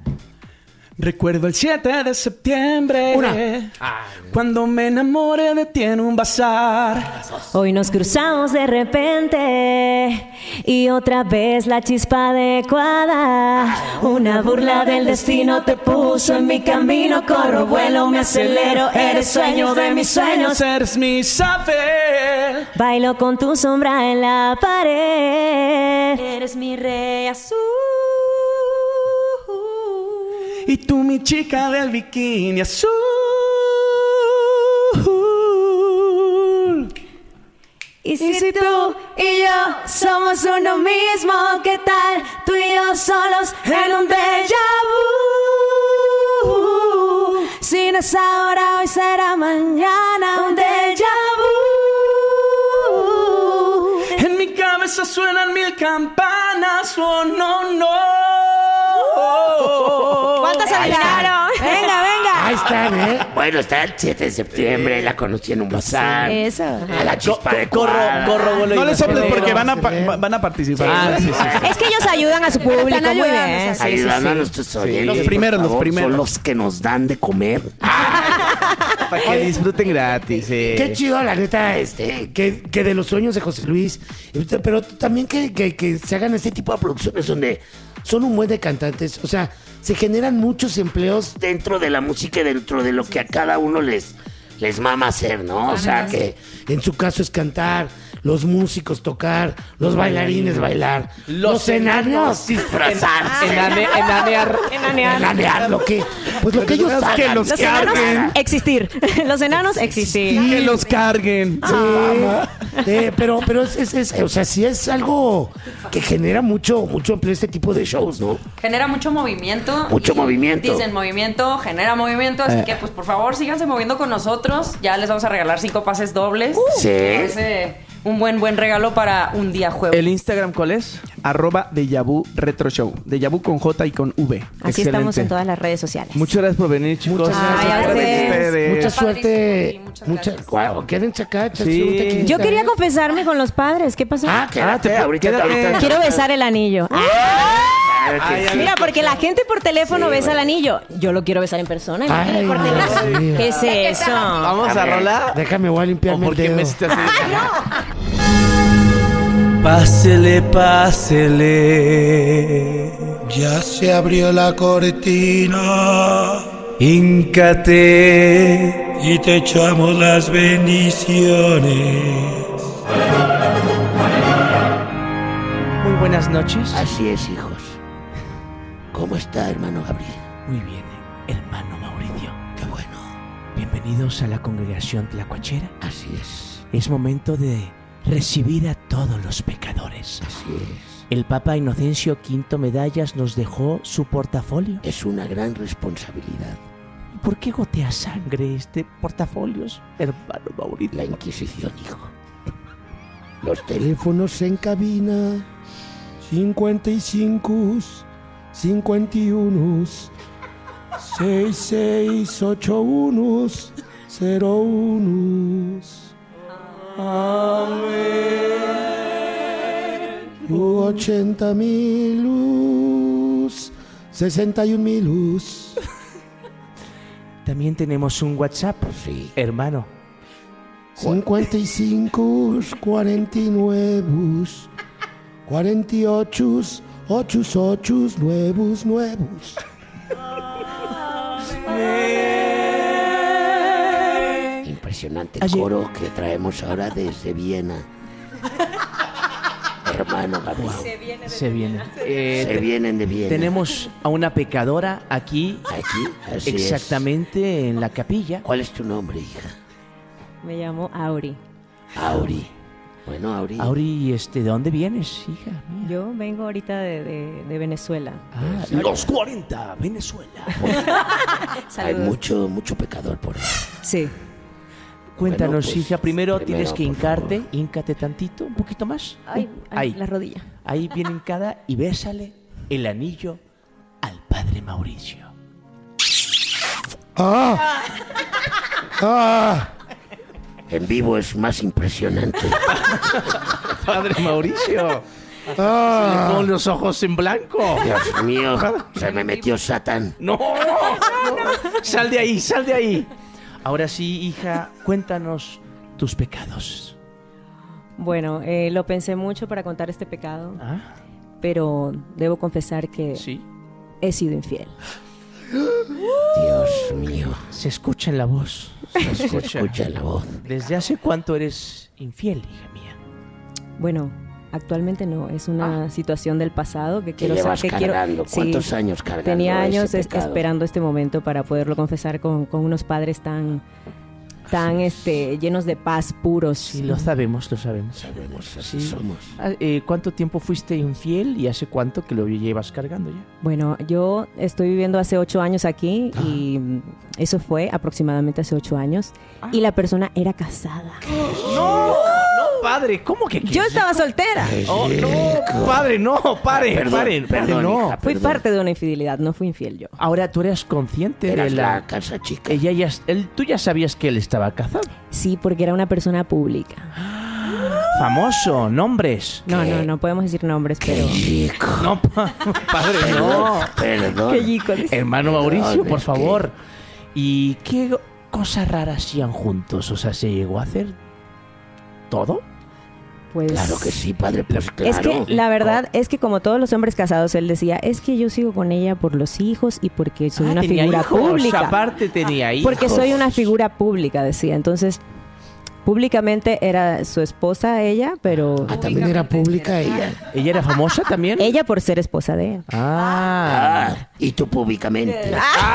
Recuerdo el siete de septiembre. Una. Cuando me enamoré de ti en un bazar. Hoy nos cruzamos de repente y otra vez la chispa adecuada. Una burla del destino te puso en mi camino. Corro, vuelo, me acelero. Eres sueño de mis sueños. Eres mi saber. Bailo con tu sombra en la pared. Eres mi rey azul. Y tú mi chica del bikini azul. Y si tú y yo somos uno mismo, ¿qué tal tú y yo solos en un déjà vu? Si no es ahora, hoy será mañana un déjà vu. En mi cabeza suenan mil campanas. Oh, no, no. ¿Cuántas adivinaron? Venga, venga. Ahí están, ¿eh? Bueno, está el siete de septiembre, la conocí en un bazar. Eso. A la chispa de Corro, Koala. corro, vuelo y No les soples meteoro. porque van a, pa- va- van a participar. Ah, sí, sí, sí. Es que ellos ayudan a su público, muy ayudando, bien. Sí, sí, Ayudando a sí. nuestros oyentes. los por primeros, los favor, primeros. Son los que nos dan de comer. Para que disfruten gratis. eh. Qué chido, la neta, este, que, que de los sueños de José Luis, pero también que, que, que se hagan este tipo de producciones donde son un buen de cantantes, o sea, se generan muchos empleos Dentro de la música y dentro de lo que a cada uno les, les mama hacer, ¿no? O sea, que en su caso es cantar, los músicos tocar, los bailarines bailar, los, Los enanos disfrazarse. Enane- enanear. Enanear. enanear, lo que, pues lo que ellos hagan. que los Los enanos, carguen. existir. Los enanos, existir. Que los carguen. Sí, eh, pero, pero es, es, es- o sea, sí es algo que genera mucho, mucho empleo este tipo de shows, ¿no? Genera mucho movimiento. Mucho y movimiento. Dicen movimiento, genera movimiento. Así Eh. que, pues, por favor, síganse moviendo con nosotros. Ya les vamos a regalar cinco pases dobles. Sí. Ese, un buen, buen regalo para un día jueves. ¿El Instagram cuál es? Arroba Deja Vu Retro Show. Deja Vu con J y con V. Así Excelente. estamos en todas las redes sociales. Muchas gracias por venir, chicos. Muchas Ay, a ustedes. Mucha suerte. Sí, muchas Mucha, gracias. guau, quédense acá, échense Sí. un tequilita, Yo quería ¿eh? confesarme con los padres. ¿Qué pasó? Ah, quédate, te- ahorita, quédate. ahorita. Quiero besar el anillo. Claro que sí. Mira, porque la gente por teléfono Sí, besa el bueno. anillo. Yo lo quiero besar en persona. Ay, imagínate, por Dios teléfono. mío. ¿Qué es eso? Vamos a rolar. Déjame, voy a ¿O limpiarme por el qué dedo. me hiciste así? Pásele, pásele. Ya se abrió la cortina Híncate. y te echamos las bendiciones. Muy buenas noches. Así es, hijos. ¿Cómo está, hermano Gabriel? Muy bien, hermano Mauricio. Qué bueno. Bienvenidos a la congregación tlacuachera. Así es. Es momento de recibir a todos los pecadores. Así es. El Papa Inocencio quinto Medallas nos dejó su portafolio. Es una gran responsabilidad. ¿Y por qué gotea sangre este portafolio, hermano Mauricio? La Inquisición, hijo. Los Teléfonos en cabina cincuenta y cinco, cincuenta y uno, sesenta y seis, ochenta y uno, cero uno. Amén. ochenta mil luz, sesenta y un mil luz. También tenemos un WhatsApp, Sí. hermano. cincuenta y cinco, cuarenta y nueve, cuarenta y ocho, ocho, ocho, nuevos, nuevos. Impresionante Oye. coro que traemos ahora desde Viena. Hermano Gabriel. Se viene. Eh, Se te- vienen de Viena. Tenemos a una pecadora aquí, Aquí, así es. exactamente en la capilla. ¿Cuál es tu nombre, hija? Me llamo Auri. Auri. Bueno, Auri. Auri, este, ¿de dónde vienes, hija mía? Yo vengo ahorita de, de- de Venezuela. Ah, Los cuarenta, Venezuela. Hay Saludos. mucho, mucho pecador por ahí. Sí. Cuéntanos, Bueno, pues, hija, primero, primero, tienes que por hincarte, favor. híncate tantito, un poquito más. Ay, ay, Ahí, la rodilla. ahí bien hincada y bésale el anillo al padre Mauricio. ¡Ah! ¡Ah! En vivo es más impresionante. Padre Mauricio, ¡Ah! con los ojos en blanco. Dios mío, se me metió Satán. No, no. Sal de ahí, sal de ahí. Ahora sí, hija, cuéntanos tus pecados. Bueno, eh, lo pensé mucho para contar este pecado, ¿Ah? pero debo confesar que Sí. he sido infiel. Dios mío. Se escucha en la voz. Se Se escucha. escucha la voz. ¿Desde hace cuánto eres infiel, hija mía? Bueno, actualmente no, es una situación del pasado que quiero llevas que quiero- cargando? sí, ¿Cuántos años cargando Tenía ese años es- pecado? esperando este momento para poderlo confesar con, con unos padres tan tan este llenos de paz, puros. Sí, lo sabemos, lo sabemos. Sabemos, así Sí. somos. Ah, eh, ¿Cuánto tiempo fuiste infiel y hace cuánto que lo llevas cargando ya? Bueno, yo estoy viviendo hace ocho años aquí y mm, eso fue aproximadamente hace ocho años y la persona era casada. No, no, padre, ¿cómo que Yo estaba soltera. Oh, no, padre, no, pare, Perdón, pare, padre, perdón, no. hija, Fui perdón. parte de una infidelidad, no fui infiel yo. Ahora tú eres consciente Eras de la... la casa chica. Ella ya... Él, tú ya sabías que él estaba casado. Sí, porque era una persona pública. Famoso, nombres. No, no, no podemos decir nombres, pero... No, pa- padre, no. Perdón. Qué chico, dice. Hermano Mauricio, Perdón, por es favor. ¿Y qué cosas raras hacían juntos? O sea, ¿se llegó a hacer todo? Pues... Claro que sí, padre, pues claro. Es que la verdad es que como todos los hombres casados, él decía, es que yo sigo con ella por los hijos y porque soy Ah, una tenía figura hijos, pública. aparte tenía hijos. Porque soy una figura pública, decía. Entonces, públicamente era su esposa ella, pero... Ah, también era pública ella. ¿Ella era famosa también? Ella por ser esposa de él. Ah. Ah, y tú públicamente.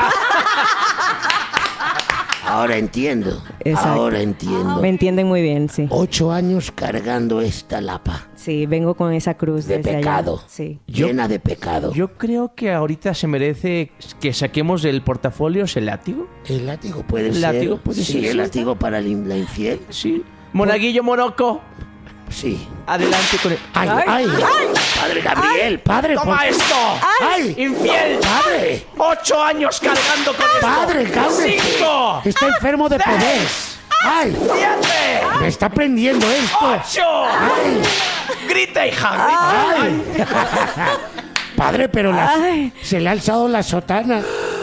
Ahora entiendo. Exacto. Ahora entiendo. Me entienden muy bien, sí. Ocho años cargando esta lapa Sí, vengo con esa cruz de desde allá. pecado. Sí. Llena de pecado. Yo creo que ahorita se merece que saquemos del portafolio ese látigo. El látigo puede El ser. látigo puede sí, ser, el sí. látigo para la la infiel. Sí. Monaguillo Monoco. Sí. Adelante con el... Ay, ay, Padre Gabriel, padre. ¡Toma por- esto! ¡Ay! ¡Infiel! ¡Padre! ¡Ocho años cargando con esto! Padre, cálmese. ¡Cinco! Está enfermo de poder. ¡Ay! ¡Siete! Me está prendiendo esto. ¡Ocho! ¡Ay! ¡Grita, hija! ¡Grita! ¡Ay! Padre, pero la- Ay. se le ha alzado la sotana.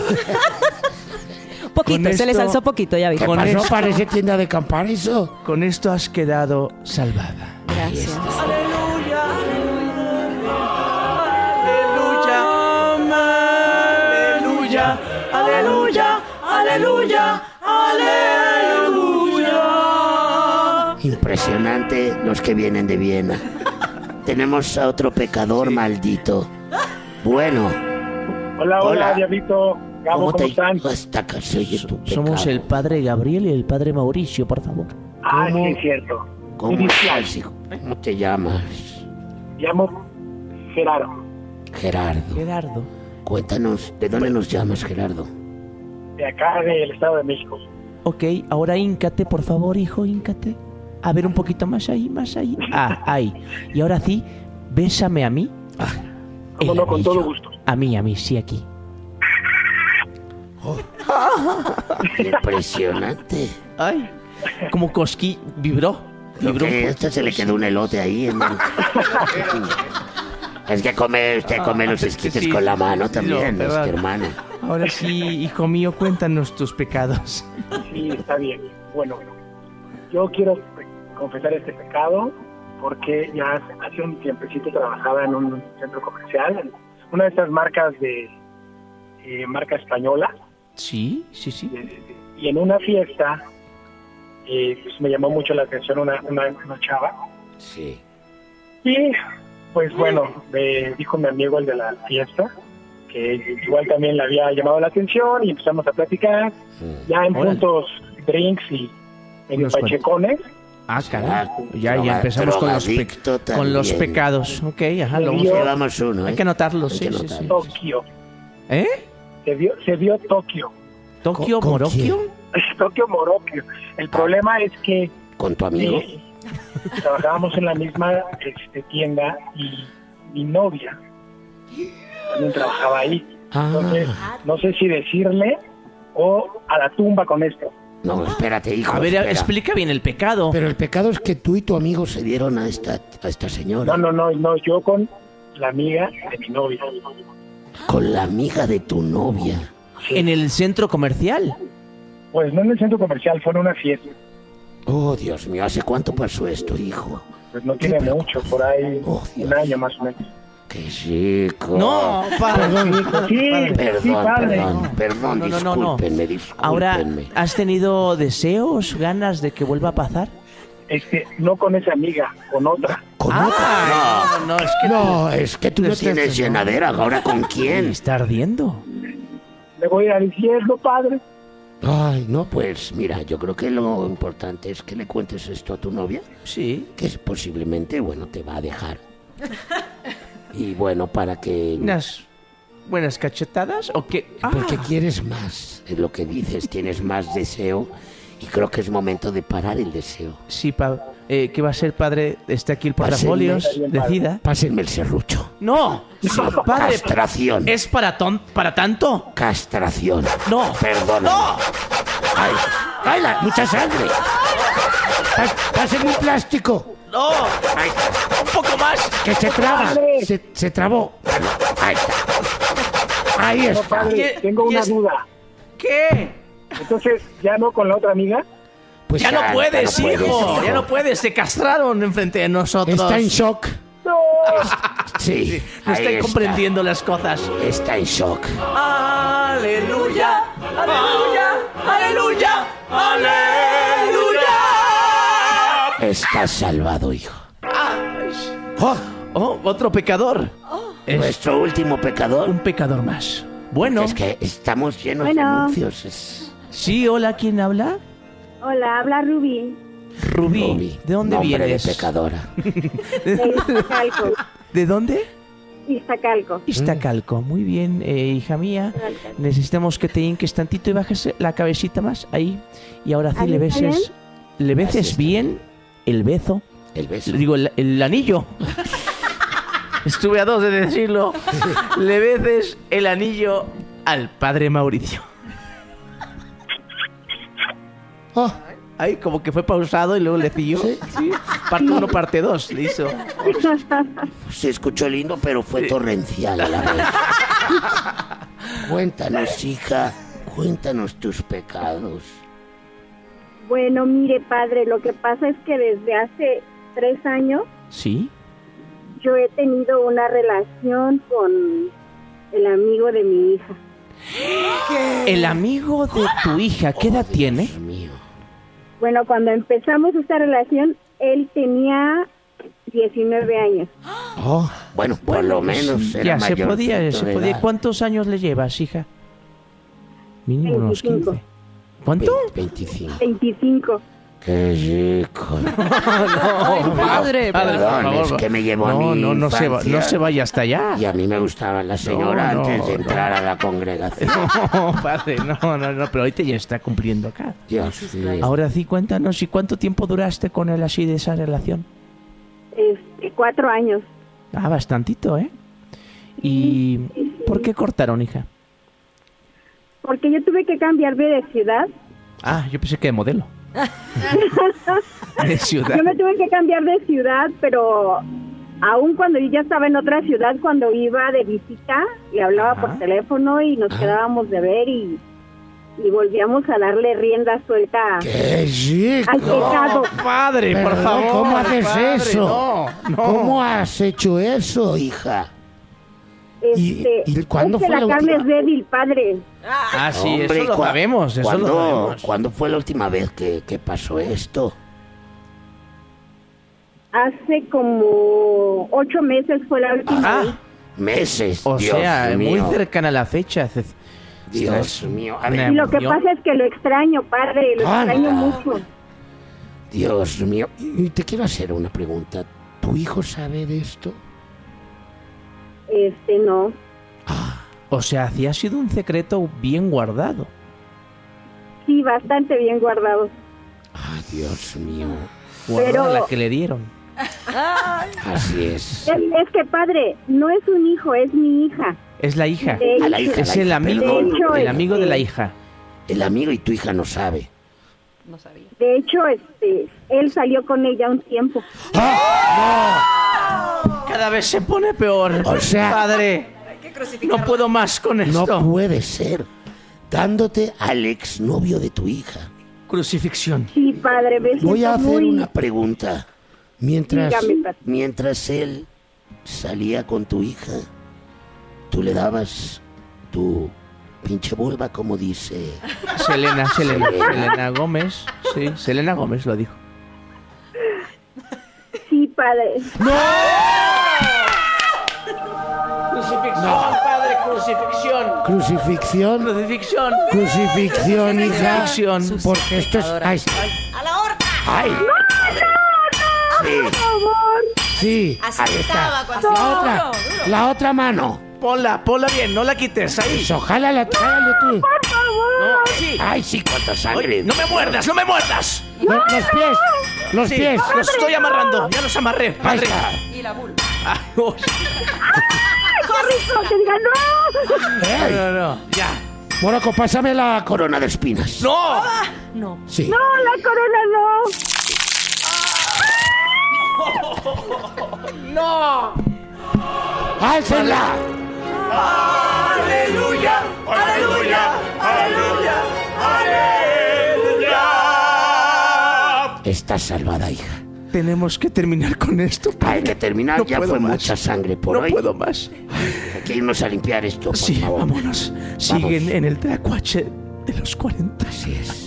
Poquito, Con se les esto- alzó poquito, ya vi. ¿Qué Con pasó? esto- Parece tienda de campar eso. Con esto has quedado salvada. Gracias. ¡Aleluya! ¡Aleluya! ¡Aleluya! ¡Aleluya! ¡Aleluya! Impresionante los que vienen de Viena. Tenemos a otro pecador maldito. Bueno. Hola, hola, Hola. Diablito. Gabo, ¿cómo, te están? hasta que se oye tu Somos pecado? el padre Gabriel y el padre Mauricio, por favor. Ah, ¿Cómo? sí, es cierto. ¿Cómo Inicial. estás, hijo? ¿Cómo te llamas? Llamo Gerardo, Gerardo. Gerardo. Cuéntanos, ¿de dónde nos llamas, Gerardo? de acá del Estado de México. Ok, ahora híncate, por favor, hijo, híncate. A ver, un poquito más ahí, más ahí. Ah, ahí. Y ahora sí, bésame a mí. Ah, Cómo no, con todo gusto. A mí, a mí, sí, aquí. Impresionante. Ay, como cosqui... Vibró. Lo Vibró. que este se le quedó un elote ahí. En el... Es que come, usted come los esquites Sí. con la mano también, No, es ¿verdad? que hermano. Ahora sí, hijo mío, cuéntanos tus pecados. Sí, está bien. Bueno, bueno. Yo quiero confesar este pecado porque ya hace, hace un tiempecito trabajaba en un centro comercial, en una de estas marcas de eh, marca española. Sí, sí, sí. Y en una fiesta eh, pues me llamó mucho la atención una, una, una chava. Sí. Y pues bueno, me dijo mi amigo el de la fiesta que igual también le había llamado la atención y empezamos a platicar. Ya en Órale. puntos drinks y en Unos pachecones. Ah, caray. Ya, Droga- ya empezamos con los, pe- drogadicto con los también. pecados. Ok, ajá. Lo vamos Yo- a... Llevamos uno, ¿eh? Hay que anotarlos, Hay sí, que sí, sí. anotarlo. Tokio. ¿Eh? Se dio, se dio Tokio. ¿Tokio, ¿Con- con Morokio? Tokio Morokio. El problema es que ¿Con tu amigo? eh, trabajábamos en la misma este, tienda y mi novia también trabajaba ahí. Entonces, no sé si decirle o a la tumba con esto. No, espérate, hijo. A ver, espera. explica bien el pecado. Pero el pecado es que tú y tu amigo se Se dieron a esta, a esta señora. No, no, no, no, yo con la amiga de mi novia. Con la amiga de tu novia. En el centro comercial. Pues no en el centro comercial, fue en una fiesta. Oh, Dios mío, ¿hace cuánto pasó esto, hijo? Pues no tiene mucho, por ahí un año más o menos. Qué chico. No, padre. Perdón, sí, Perdón, sí, padre. perdón, perdón, No, no, no, no. discúlpenme, discúlpenme. Ahora, ¿has tenido deseos, ganas de que vuelva a pasar? Este, no con esa amiga, con otra. Ah, no, no, es que No, es que tú no Es que tienes no. llenadera. ¿Ahora con quién? está ardiendo. Me voy al infierno, padre. Ay, no, pues mira, yo creo que lo importante es que le cuentes esto a tu novia. Sí. Que es posiblemente, bueno, te va a dejar. Y bueno, para que... ¿Unas buenas cachetadas o qué? Porque quieres más. Es lo que dices, tienes más deseo. Y creo que es momento de parar el deseo. Sí, pa... Eh, ¿Qué va a ser, padre? Está aquí el portafolios. Pásenme. Decida. Pásenme el serrucho. No, padre. Castración. ¿Es para, ton para tanto? Castración. No. Perdón. No. Ay, ay, la, mucha sangre. Pás- Pásenme un plástico. No. Ay, Un poco más. que se traba. Se, se trabó. Ahí está. Ahí No, está. padre, Y- tengo y una es- duda. ¿Qué? Entonces, ¿ya no con la otra amiga? Pues ya no ya, puedes, ya no puedes, hijo. hijo. Ya no puedes. Se castraron enfrente de nosotros. Está en shock. No. Sí. No ahí estoy está. comprendiendo las cosas. Está en shock. Aleluya, aleluya, aleluya, aleluya. Estás salvado, hijo. Oh, Oh, otro pecador. Es nuestro último pecador. un pecador más. Bueno, Es que estamos llenos de Bueno. anuncios. Es sí, hola, ¿quién habla? Hola, habla Ruby. Rubí. Rubí, ¿De dónde nombre vienes? de pecadora. De Iztacalco. ¿De dónde? Iztacalco. Iztacalco. Muy bien, eh, hija mía. Necesitamos que te hinques tantito y bajes la cabecita más ahí. Y ahora sí ¿Ahí le está beses. Le beses bien el beso. El beso. Digo, el, el anillo. Estuve a dos de decirlo. Le beses el anillo al padre Mauricio. Oh, Ay, como que fue pausado y luego le siguió. Sí. Parte uno, parte dos, le hizo. se escuchó lindo, pero fue torrencial a la vez. Cuéntanos, hija. Cuéntanos tus pecados. Bueno, mire, padre, lo que pasa es que desde hace tres años ¿Sí? yo he tenido una relación con el amigo de mi hija. El amigo de tu hija, ¿qué edad tiene? Dios mío. Bueno, cuando empezamos esta relación, él tenía diecinueve años. Oh, bueno, por lo menos era Ya se mayorcito podía, se de podía. edad. ¿Cuántos años le llevas, hija? Mínimo unos veinticinco. quince. ¿Cuánto? Ve- veinticinco. veinticinco. Qué rico. Ay, padre, padre, por Perdón, favor. es que me llevó a No, mi no, no se, va- infancia. no se vaya hasta allá. Y a mí me gustaba la señora No, no, antes de no. entrar a la congregación. No, padre, no, no, no, pero ahorita ya está cumpliendo acá. Dios mío. Ahora sí, cuéntanos, ¿y cuánto tiempo duraste con él así de esa relación? Este, cuatro años. Ah, bastantito, ¿eh? ¿Y por qué cortaron, hija? Porque yo tuve que cambiarme de ciudad. Ah, yo pensé que de modelo. De ciudad. Yo me tuve que cambiar de ciudad, pero aún cuando yo ya estaba en otra ciudad, cuando iba de visita, le hablaba Ajá. por teléfono y nos Ah. quedábamos de ver y, y volvíamos a darle rienda suelta ¡Qué rico! al pecado. Padre, por Perdón, favor. ¿cómo haces padre, eso? No, no. ¿Cómo has hecho eso, hija? Este, ¿Y- y cuándo es que fue la la carne última? es débil, padre. Ah, sí, Hombre, eso lo ¿cuá- sabemos, eso ¿cuándo, lo sabemos. ¿Cuándo fue la última vez que, que pasó esto? Hace como ocho meses fue la última vez. Ah, Meses, o Dios sea, muy mío. cercana a la fecha. Ce- Dios Estás- mío. A una ver, Y lo que emoción. pasa es que lo extraño, padre, lo Anda. extraño mucho. Dios mío. Y te quiero hacer una pregunta. ¿Tu hijo sabe de esto? Este, no. O sea, sí ha sido un secreto bien guardado. Sí, bastante bien guardado. Ah, Dios mío. Guardado Pero- la que le dieron. Así es. Es, es que, padre, no es un hijo, es mi hija. Es la hija. De A la hija, Es la el hija, amigo, perdón. De hecho, el amigo de la este- hija. El amigo y tu hija no sabe. No sabía. De hecho, este, él salió con ella un tiempo. Cada vez se pone peor. O sea- Padre, no puedo más con No esto. puede ser. Dándote al exnovio de tu hija. Crucifixión. Sí, padre, me Voy a siento hacer muy... una pregunta. Mientras, Dígame, padre. mientras él salía con tu hija, tú le dabas tu pinche vulva, como dice. Selena, Selena, Selena. Selena Gómez. Sí, Selena Gómez lo dijo. Sí, padre. Crucifixión, padre, crucifixión. Crucifixión. Crucifixión. Crucifixión, hija. Crucifixión. Porque esto es. Ay, ¡A la horca! ay. Sí, Por favor. sí. Así Ahí estaba está. cuando- La otra, la otra mano. Ponla, ponla bien, no la quites ahí. Eso, jálala, jálale tú. Por favor. No, sí. Ay, sí, cuánta sangre. Oye, no me muerdas, no me muerdas. No, los pies, los Sí, pies. los estoy amarrando, ya los amarré, Ahí padre. está. Y la bull. Ah, uy. ¡Corrito, que diga no! Ey, No, no, ya. Mónaco, pásame la corona de espinas. ¡No! No. Sí. ¡No, la corona no! ¡No! ¡Álcenla! ¡Aleluya! ¡Aleluya! ¡Aleluya! ¡Aleluya! Estás salvada, hija. Tenemos que terminar con esto. Hay que terminar, No ya puedo fue más. mucha sangre por No hoy. puedo más. Hay que irnos a limpiar esto, por Sí, favor. vámonos. Siguen en el Tlacuache de los cuarenta. Así es.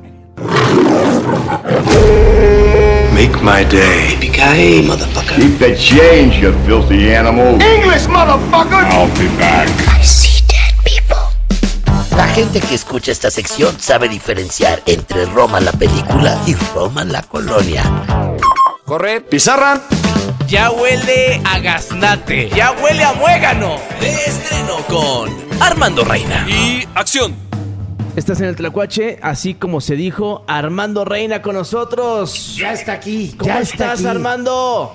Make my day. Yippee-ki-yay, motherfucker. Keep the change, you filthy animal. English, motherfucker. I'll be back. I see dead people. La gente que escucha esta sección sabe diferenciar entre Roma la película y Roma la colonia. Corre. Pizarra. Ya huele a gaznate. Ya huele a muégano. De estreno con Armando Reina. Y acción. Estás en el Tlacuache, así como se dijo, Armando Reina con nosotros. Ya está aquí, ¿Cómo ya está estás, aquí. Armando?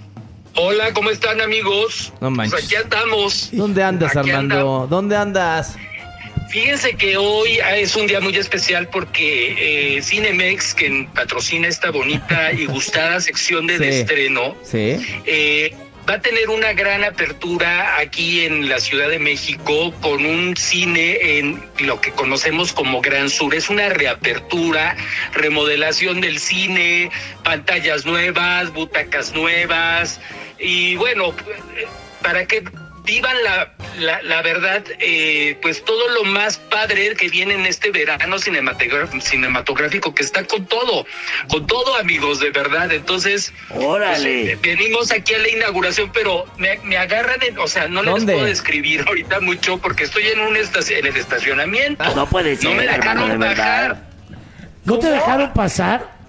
Hola, ¿cómo están, amigos? No manches. Pues aquí andamos. ¿Dónde andas, Aquí Armando? ¿Dónde andas? Fíjense que hoy es un día muy especial porque eh, Cinemex, que patrocina esta bonita y gustada sección de, Sí. de estreno, Sí. eh, va a tener una gran apertura aquí en la Ciudad de México con un cine en lo que conocemos como Gran Sur. Es una reapertura, remodelación del cine, pantallas nuevas, butacas nuevas y bueno, para que vivan la, la, la verdad, eh, pues todo lo más padre que viene en este verano cinematográfico, cinematográfico que está con todo, con todo, amigos, de verdad. Entonces, ¡órale! pues, venimos aquí a la inauguración, pero me, me agarran, en, o sea, no les ¿Dónde? puedo describir ahorita mucho porque estoy en un estaci- en el estacionamiento. No puede ser, No me hermano, dejaron de verdad. bajar. ¿No te dejaron pasar?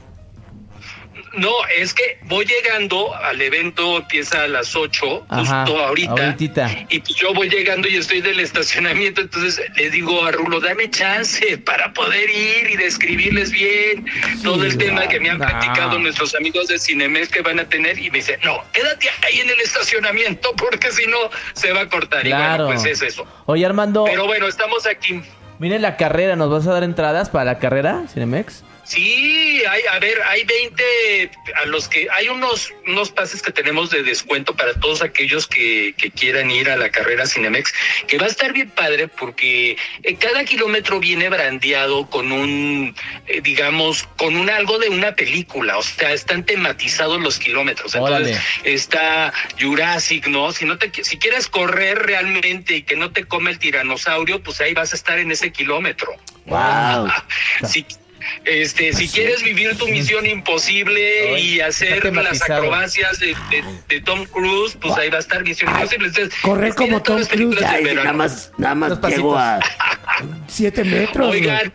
No, es que voy llegando al evento, empieza a las ocho, Ajá, justo ahorita. ahorita. Y pues yo voy llegando y estoy del estacionamiento, entonces le digo a Rulo, dame chance para poder ir y describirles bien todo el tema que me han no. platicado nuestros amigos de Cinemex que van a tener. Y me dice, no, quédate ahí en el estacionamiento porque si no se va a cortar. Claro. Y bueno, pues es eso. Oye, Armando, Pero bueno, estamos aquí. viene la carrera, ¿nos vas a dar entradas para la carrera, Cinemex? Sí, hay, a ver, hay veinte a los que hay unos unos pases que tenemos de descuento para todos aquellos que, que quieran ir a la carrera Cinemex, que va a estar bien padre porque eh, cada kilómetro viene brandeado con un, eh, digamos, con un algo de una película, o sea, están tematizados los kilómetros. Entonces, Órale. está Jurassic, ¿no? Si no te si quieres correr realmente y que no te come el tiranosaurio, pues ahí vas a estar en ese kilómetro. Wow. Si, este, si quieres vivir tu misión imposible Ay, y hacer está las tematizado. acrobacias de, de, de Tom Cruise, pues ahí va a estar Misión Imposible. Entonces, Correr tiene como todas Tom las películas Cruise. de Ay, verano. nada más, nada más Dos llego a... Siete metros. güey. Oigan,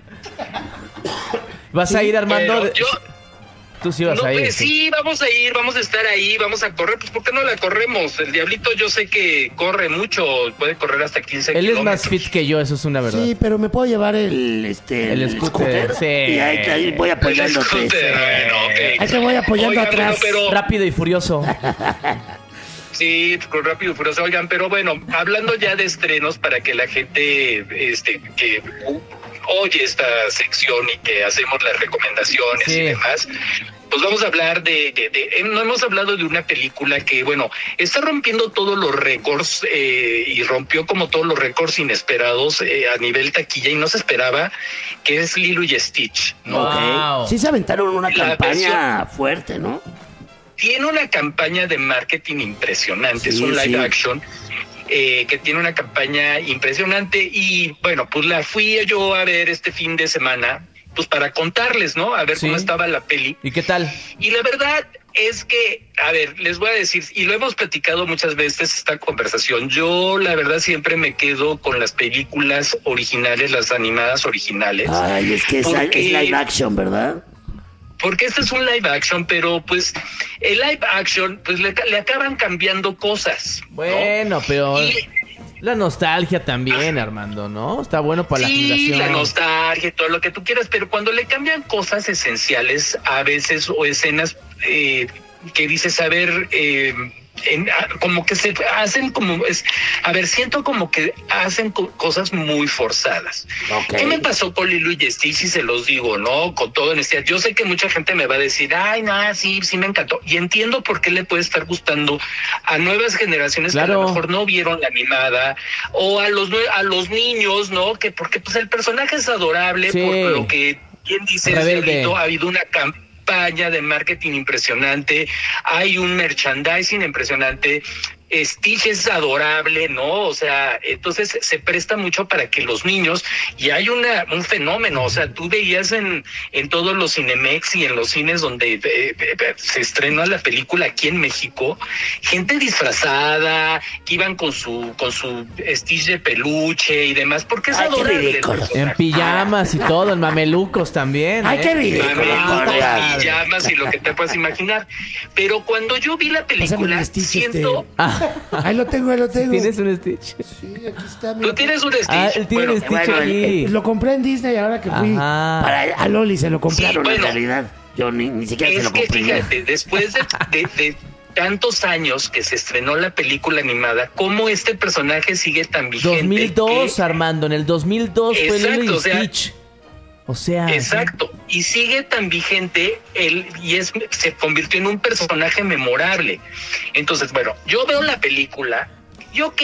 ¿Vas a ir, Armando? pero De- yo, Tú sí vas no, a ir. pues sí, vamos a ir, vamos a estar ahí, vamos a correr. Pues ¿por qué no la corremos? El Diablito yo sé que corre mucho, puede correr hasta quince Él es kilómetros. más fit que yo, eso es una verdad. Sí, pero me puedo llevar el... Este, El scooter, sí. Y ahí, ahí voy El apoyándote. scooter, bueno, ok. Ahí te voy apoyando Oigan, atrás. bueno, pero- Rápido y furioso. Sí, con Rápido y Furioso. Oigan, pero bueno, hablando ya de estrenos para que la gente este que uh, oye esta sección y que hacemos las recomendaciones Sí. y demás, pues vamos a hablar de, de, de- eh, no hemos hablado de una película que, bueno, está rompiendo todos los récords eh, y rompió como todos los récords inesperados eh, a nivel taquilla y no se esperaba, que es Lilo y Stitch, ¿no? Wow. Sí se aventaron una La campaña fuerte, ¿no? Tiene una campaña de marketing impresionante, es Sí, un live sí. action eh, que tiene una campaña impresionante y bueno, pues la fui yo a ver este fin de semana, pues para contarles, ¿no? A ver Sí. cómo estaba la peli. ¿Y qué tal? Y la verdad es que, a ver, les voy a decir, y lo hemos platicado muchas veces esta conversación, yo la verdad siempre me quedo con las películas originales, las animadas originales. Ay, es que es, Porque- es live action, ¿verdad? Porque este es un live action, pero pues el live action, pues le, le acaban cambiando cosas. ¿no? Bueno, pero Y, La nostalgia también, Armando, ¿no? Está bueno para sí, la generación. la nostalgia y todo lo que tú quieras, pero cuando le cambian cosas esenciales a veces o escenas eh, que dices, a ver, eh, en, como que se hacen como, es, a ver, siento como que hacen co- cosas muy forzadas. Okay. ¿Qué me pasó con Lilo y Stitch? Y se los digo, ¿no? Con todo honestidad. Yo sé que mucha gente me va a decir, ay, no, sí, sí me encantó. Y entiendo por qué le puede estar gustando a nuevas generaciones Claro. que a lo mejor no vieron la animada, o a los nue- a los niños, ¿no? Que porque pues el personaje es adorable, Sí. por lo que quien dice Rebelde. Diablito, ha habido una campaña de marketing impresionante, hay un merchandising impresionante, Stitch es adorable, ¿no? O sea, entonces se presta mucho para que los niños, y hay una un fenómeno, o sea, tú veías en, en todos los Cinemex y en los cines donde eh, eh, se estrenó la película aquí en México, gente disfrazada, que iban con su con su Stitch de peluche y demás, porque es Ay, qué adorable. ridículo. En pijamas y todo, en mamelucos también. Ay, ¿eh? qué ridículo. Mamelucos, pijamas y lo que te puedas imaginar. Pero cuando yo vi la Pásame película, el Stitch, siento... este. Ahí lo tengo, ahí lo tengo. ¿Tienes un Stitch? Sí, aquí está. Tú mira. tienes un Stitch. Ah, él tiene Bueno, un Stitch bueno, aquí. Eh, Lo compré en Disney ahora que fui. Ajá. Para, a Loli se lo compraron. Sí, En bueno. realidad, yo ni, ni siquiera se es lo que compré. fíjate, después de, de, de tantos años que se estrenó la película animada, cómo este personaje sigue tan vigente. dos mil dos, que- Armando. En el dos mil dos fue Exacto, Lilo y o sea, Stitch. O sea... Exacto, y sigue tan vigente él y es se convirtió en un personaje memorable. Entonces, bueno, yo veo la película y ok,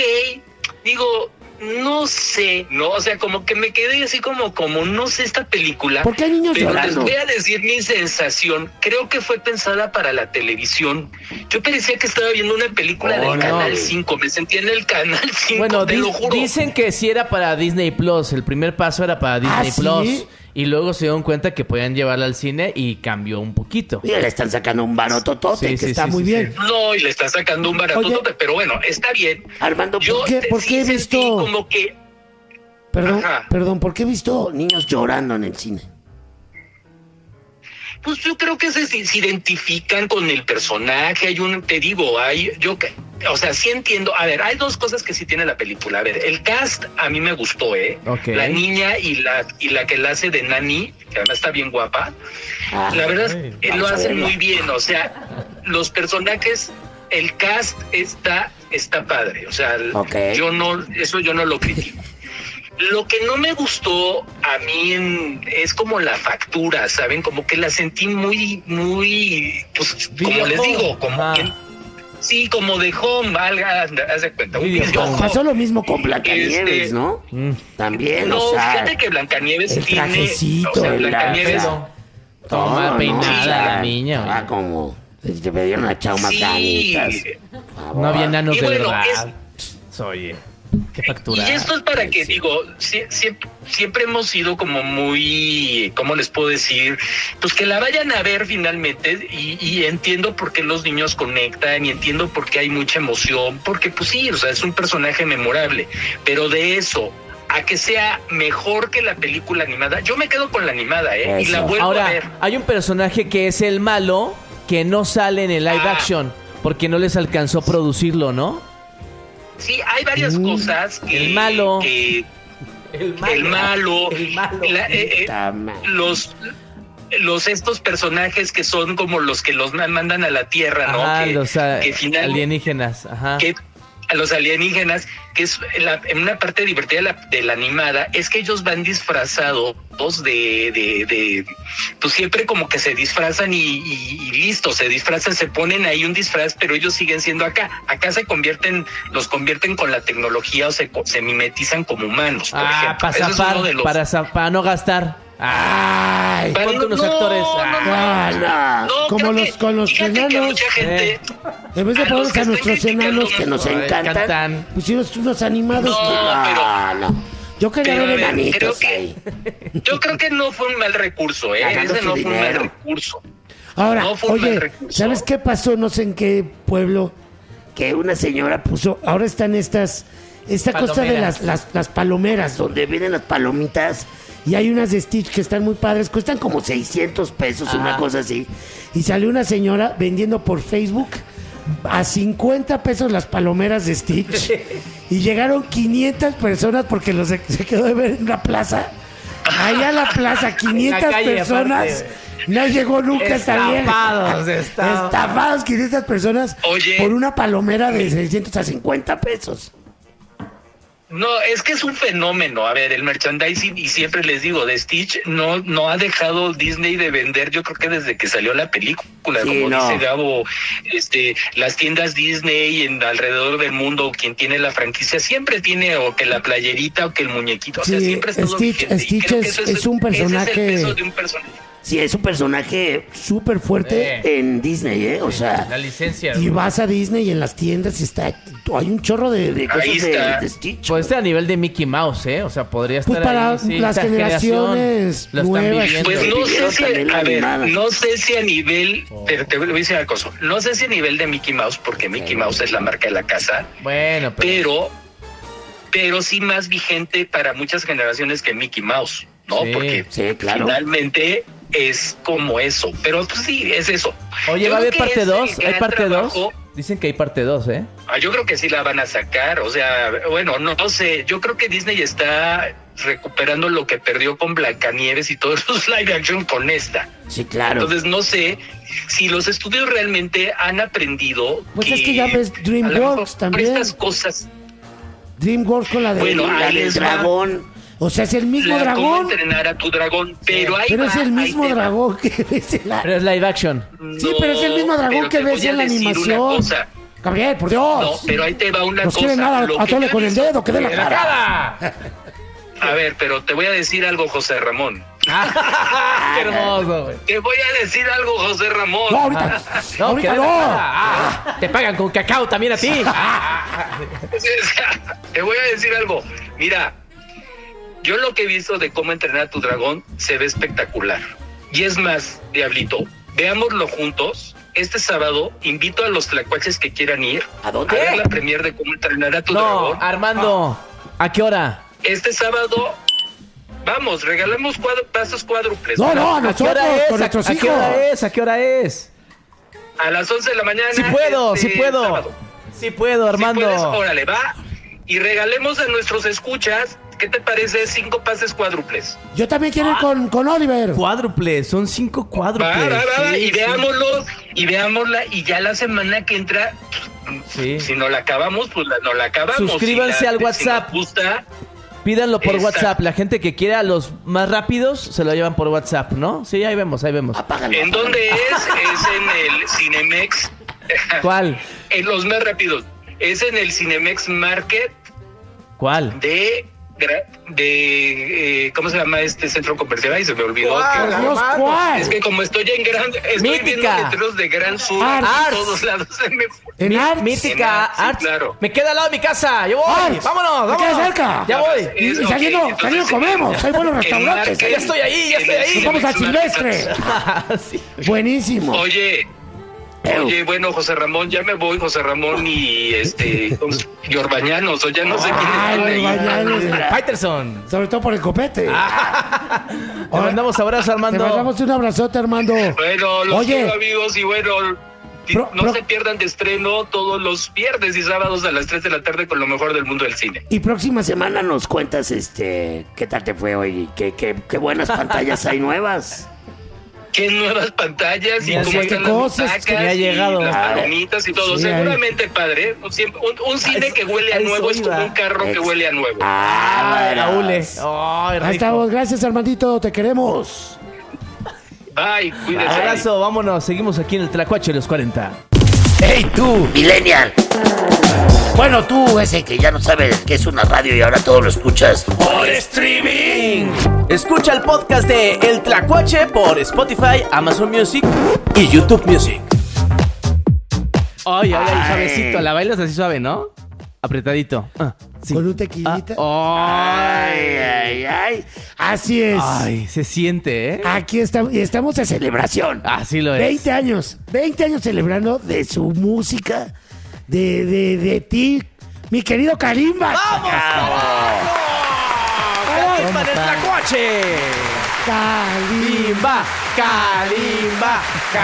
digo, no sé, no, o sea, como que me quedé así como, como no sé esta película. ¿Por qué hay niños pero llorando? les voy a decir mi sensación. Creo que fue pensada para la televisión. Yo parecía que estaba viendo una película Oh, del no. Canal cinco. Me sentía en el Canal cinco, Bueno, te di- lo juro. dicen que sí era para Disney Plus. El primer paso era para Disney ¿Ah, sí? Plus. Y luego se dieron cuenta que podían llevarla al cine y cambió un poquito. Mira, le están sacando un barototote. Sí, que sí, está sí, muy sí, bien. No, y le está sacando un baratotote, pero bueno, está bien. Armando, Yo ¿por qué- te- por sí qué he sentí visto- como que Perdón, Ajá. perdón, ¿por qué he visto niños llorando en el cine. pues yo creo que se, se identifican con el personaje. Hay un, te digo, hay, yo, que- o sea, sí entiendo. A ver, hay dos cosas que sí tiene la película. A ver, el cast a mí me gustó, ¿eh? Ok. La niña y la y la que la hace de Nani, que además está bien guapa. Ah, La verdad, es que lo vamos a hacen verla. muy bien. O sea, los personajes, el cast está, está padre. O sea, Ok. yo no, eso yo no lo critico. Lo que no me gustó a mí en- es como la factura, ¿saben? Como que la sentí muy, muy, pues, como Video les home. digo, como Ajá. que, sí, como de home, valga, haz de cuenta, un Video video home. home. Pasó lo mismo con Blancanieves, Este- ¿no? Mm. También, No, o sea, fíjate que Blancanieves el tiene, trajecito, o sea, el Blancanieves, lazo. Todo mal ¿no? peinada O sea, la niña, estaba oye. como... Te pedieron a echar unas sí, ganitas. por favor. No había nanos Y de bueno, verdad. Oye, qué factura. Y esto es para que, digo, sie- siempre, siempre hemos sido como muy, ¿cómo les puedo decir? Pues que la vayan a ver finalmente y, y entiendo por qué los niños conectan y entiendo por qué hay mucha emoción, porque pues sí, o sea, es un personaje memorable, pero de eso a que sea mejor que la película animada, yo me quedo con la animada, ¿eh? Y la Eso. vuelvo a Ahora, ver. hay un personaje que es el malo que no sale en el live Ah. action porque no les alcanzó a producirlo, ¿no? Sí, hay varias Mm. cosas que... El malo. que- El el malo, El malo. la- eh, eh, Puta madre. los los estos personajes que son como los que los mandan a la tierra, ¿no? Ajá, que, los ah, que final- alienígenas. Ajá. que a los alienígenas, que es la- en una parte divertida de la, de la animada, es que ellos van disfrazados de, de, de pues siempre como que se disfrazan y, y, y listo, se disfrazan, se ponen ahí un disfraz, pero ellos siguen siendo acá. Acá se convierten, los convierten con la tecnología o se, co- se mimetizan como humanos, por Ah, ejemplo. para Ese es zafar, uno de los- para, za- para no gastar. Ay, Para- ponte unos no, actores. no, Ah. ah, no. No, Como creo los que- con los fíjate que enanos. mucha gente, Eh. En vez de a los ponernos que a están nuestros criticando enanos que Que nos Ay, encantan. cantan. pusieron unos animados. No, que- Ah, no. Yo quería pero, ver a ver, enanitos creo que- ahí. yo creo que no fue un mal recurso, ¿eh? Ganando Ese su no fue un mal dinero. recurso. Ahora, No fue un mal oye, recurso. ¿sabes qué pasó? No sé en qué pueblo. Que una señora Puso, ahora están estas, esta cosa de Palomeras. las, las, las palomeras, donde donde vienen las palomitas, y hay unas de Stitch que están muy padres, cuestan como como seiscientos pesos, Ajá. una cosa así. y salió una señora vendiendo por Facebook a cincuenta pesos las palomeras de Stitch y llegaron quinientas personas porque los se se quedó de ver en la plaza. Allá a la plaza, quinientas calle, personas. aparte. No llegó nunca esta vieja. Estafados, estafados. Estafados quinientas personas Oye. por una palomera de seiscientos a cincuenta pesos. No, es que es un fenómeno. A ver, el merchandising, y siempre les digo, de Stitch no no ha dejado Disney de vender, yo creo que desde que salió la película, Sí, como no. dice Gabo, este, las tiendas Disney en alrededor del mundo, quien tiene la franquicia siempre tiene o que la playerita o que el muñequito, o sea, Sí, siempre es todo Stitch- vigente. Y Stitch creo que es- eso es un personaje- ese es el peso de un personaje. Sí, es un personaje súper fuerte Eh. en Disney, ¿eh? O sea, La licencia. y vas a Disney y en las tiendas está, hay un chorro de, de cosas Ahí de, está. de Stitch. Pues este a nivel de Mickey Mouse, ¿eh? O sea, podría estar Pues para ahí, sí, las esa generación generaciones lo están nuevas. viviendo. Pues no sé si, también la a ver, animada. no sé si a nivel, te, te voy a decir una cosa, no sé si a nivel de Mickey Mouse, porque Mickey Mouse es la marca de la casa, Bueno, pero... pero, pero sí más vigente para muchas generaciones que Mickey Mouse, ¿no? Sí, porque sí, claro. finalmente es como eso, pero pues sí, es eso. Oye, Yo ¿va a creo haber que parte es dos? el ¿Hay gran parte dos? trabajo. Dicen que hay parte dos, ¿eh? Ah, yo creo que sí la van a sacar, o sea, bueno, no, no sé, yo creo que Disney está recuperando lo que perdió con Blancanieves y todos los live action con esta. Sí, claro. Entonces no sé si los estudios realmente han aprendido. Pues es que ya ves a lo DreamWorks mejor también. Estas cosas. DreamWorks con la, de, Bueno, la ahí del les va. dragón. O sea, es el mismo la cómo dragón. entrenar a tu dragón, pero ahí Pero va, es el ahí mismo te va. dragón que ves en la... Pero es live action. Sí, pero es el mismo dragón pero que te ves voy a en la decir una animación. cosa. Gabriel, por No, Dios. pero ahí te va una Nos cosa. quieren nada, Lo que atole yo con he el visto- dedo, que dé la ¡En la cara. cara! A ver, pero te voy a decir algo, José Ramón. ¡Qué hermoso, güey! Te voy a decir algo, José Ramón. No, ahorita. No, ahorita que de la no. cara. Ah, te pagan con cacao también a ti. Te voy a decir algo. Mira, yo lo que he visto de cómo entrenar a tu dragón se ve espectacular. Y es más, Diablito, veámoslo juntos. Este sábado invito a los tlacuaches que quieran ir ¿A dónde? ver la premier de cómo entrenar a tu No, dragón. Armando, ¿a qué hora? Este sábado, vamos, regalamos cuadro, pasos cuádruples. No, no, a ¿A qué nosotros, hora es? con ¿A, nuestros a qué hora hijos. es? ¿A qué hora es? A las once de la mañana. Sí puedo, este sí puedo. sábado. Sí puedo, Armando. Si puedes, órale, va. Y regalemos a nuestros escuchas, ¿qué te parece? Cinco pases cuádruples. Yo también quiero ir con, con Oliver. Cuádruples, son cinco cuádruples. Va, va, va, Sí, y sí. veámoslo, y veámosla, y ya la semana que entra, Sí. si no la acabamos, pues la, no la acabamos. Suscríbanse Si la- al si WhatsApp. nos gusta, Pídanlo por Exacto. WhatsApp. La gente que quiera los más rápidos se lo llevan por WhatsApp, ¿no? Sí, ahí vemos, ahí vemos. Apágalo. ¿en dónde es? Es en el Cinemex. ¿Cuál? En los más rápidos. Es en el Cinemex Market ¿Cuál? de... gra- de eh, ¿cómo se llama este centro comercial? Ay, se me olvidó. ¿Cuál, que- Por Dios, Armando? ¿cuál? Es que como estoy en gran... Estoy Mítica. viendo letreros de Gran Sur Arts. en todos lados. Se me fue. En Mi- Arts. Mítica En Arts, sí, Arts. claro. Me queda al lado de mi casa. Yo voy. Arts. Vámonos, Me queda vámonos. cerca. Ya voy. Y, y Es, ok, saliendo, entonces, saliendo comemos. Hay buenos en restaurantes. Market, Ya estoy ahí, ya en estoy el ahí. Nos vamos a Cinemex Silvestre. Market. Sí. Buenísimo. Oye, Ew. oye, bueno, José Ramón, ya me voy, José Ramón y este y Orbañanos, o ya no sé quién Ay, es. ahí. Orbañanos. Peterson. Sobre todo por el copete. Te mandamos abrazo, Te Armando. mandamos un abrazote, Armando. Bueno, los Oye. quiero, amigos, y bueno, y Pro- no pro- se pierdan de estreno todos los viernes y sábados a las tres de la tarde con lo mejor del mundo del cine. Y próxima semana nos cuentas, este, qué tal te fue hoy, qué, qué, qué buenas pantallas hay nuevas. Qué nuevas pantallas y Ya cómo sé están qué las cosas butacas que me ha y llegado. las Ah, palomitas y todo. sí, Seguramente, padre. Un, siempre- un- un cine Ay, que huele a ay, nuevo es soy como va. un carro que Ex- huele a nuevo. Ay, Raúl. Ay, Ahí rico. estamos. Gracias, Armandito. Te queremos. Bye, cuídense. Abrazo, vámonos. Seguimos aquí en el Tlacuache de los cuarenta. ¡Hey tú, millennial! Bueno, tú ese que ya no sabe qué es una radio y ahora todo lo escuchas por streaming. Escucha el podcast de El Tlacuache por Spotify, Amazon Music y YouTube Music. Ay, ay, ay, Ay. suavecito. La bailas así suave, ¿no? Apretadito. Ah, sí. Con un tequilita. Ah, Ay, ay. ay, ay. Así es. Ay, se siente, ¿eh? Aquí estamos, y estamos de celebración. Así lo es. veinte años. veinte años celebrando de su música, de, de, de ti, mi querido Kalimba. ¡Vamos, carajo! ¡Kalimba del Tlacuache! Kalimba. ¡Kalimba! Kalimba,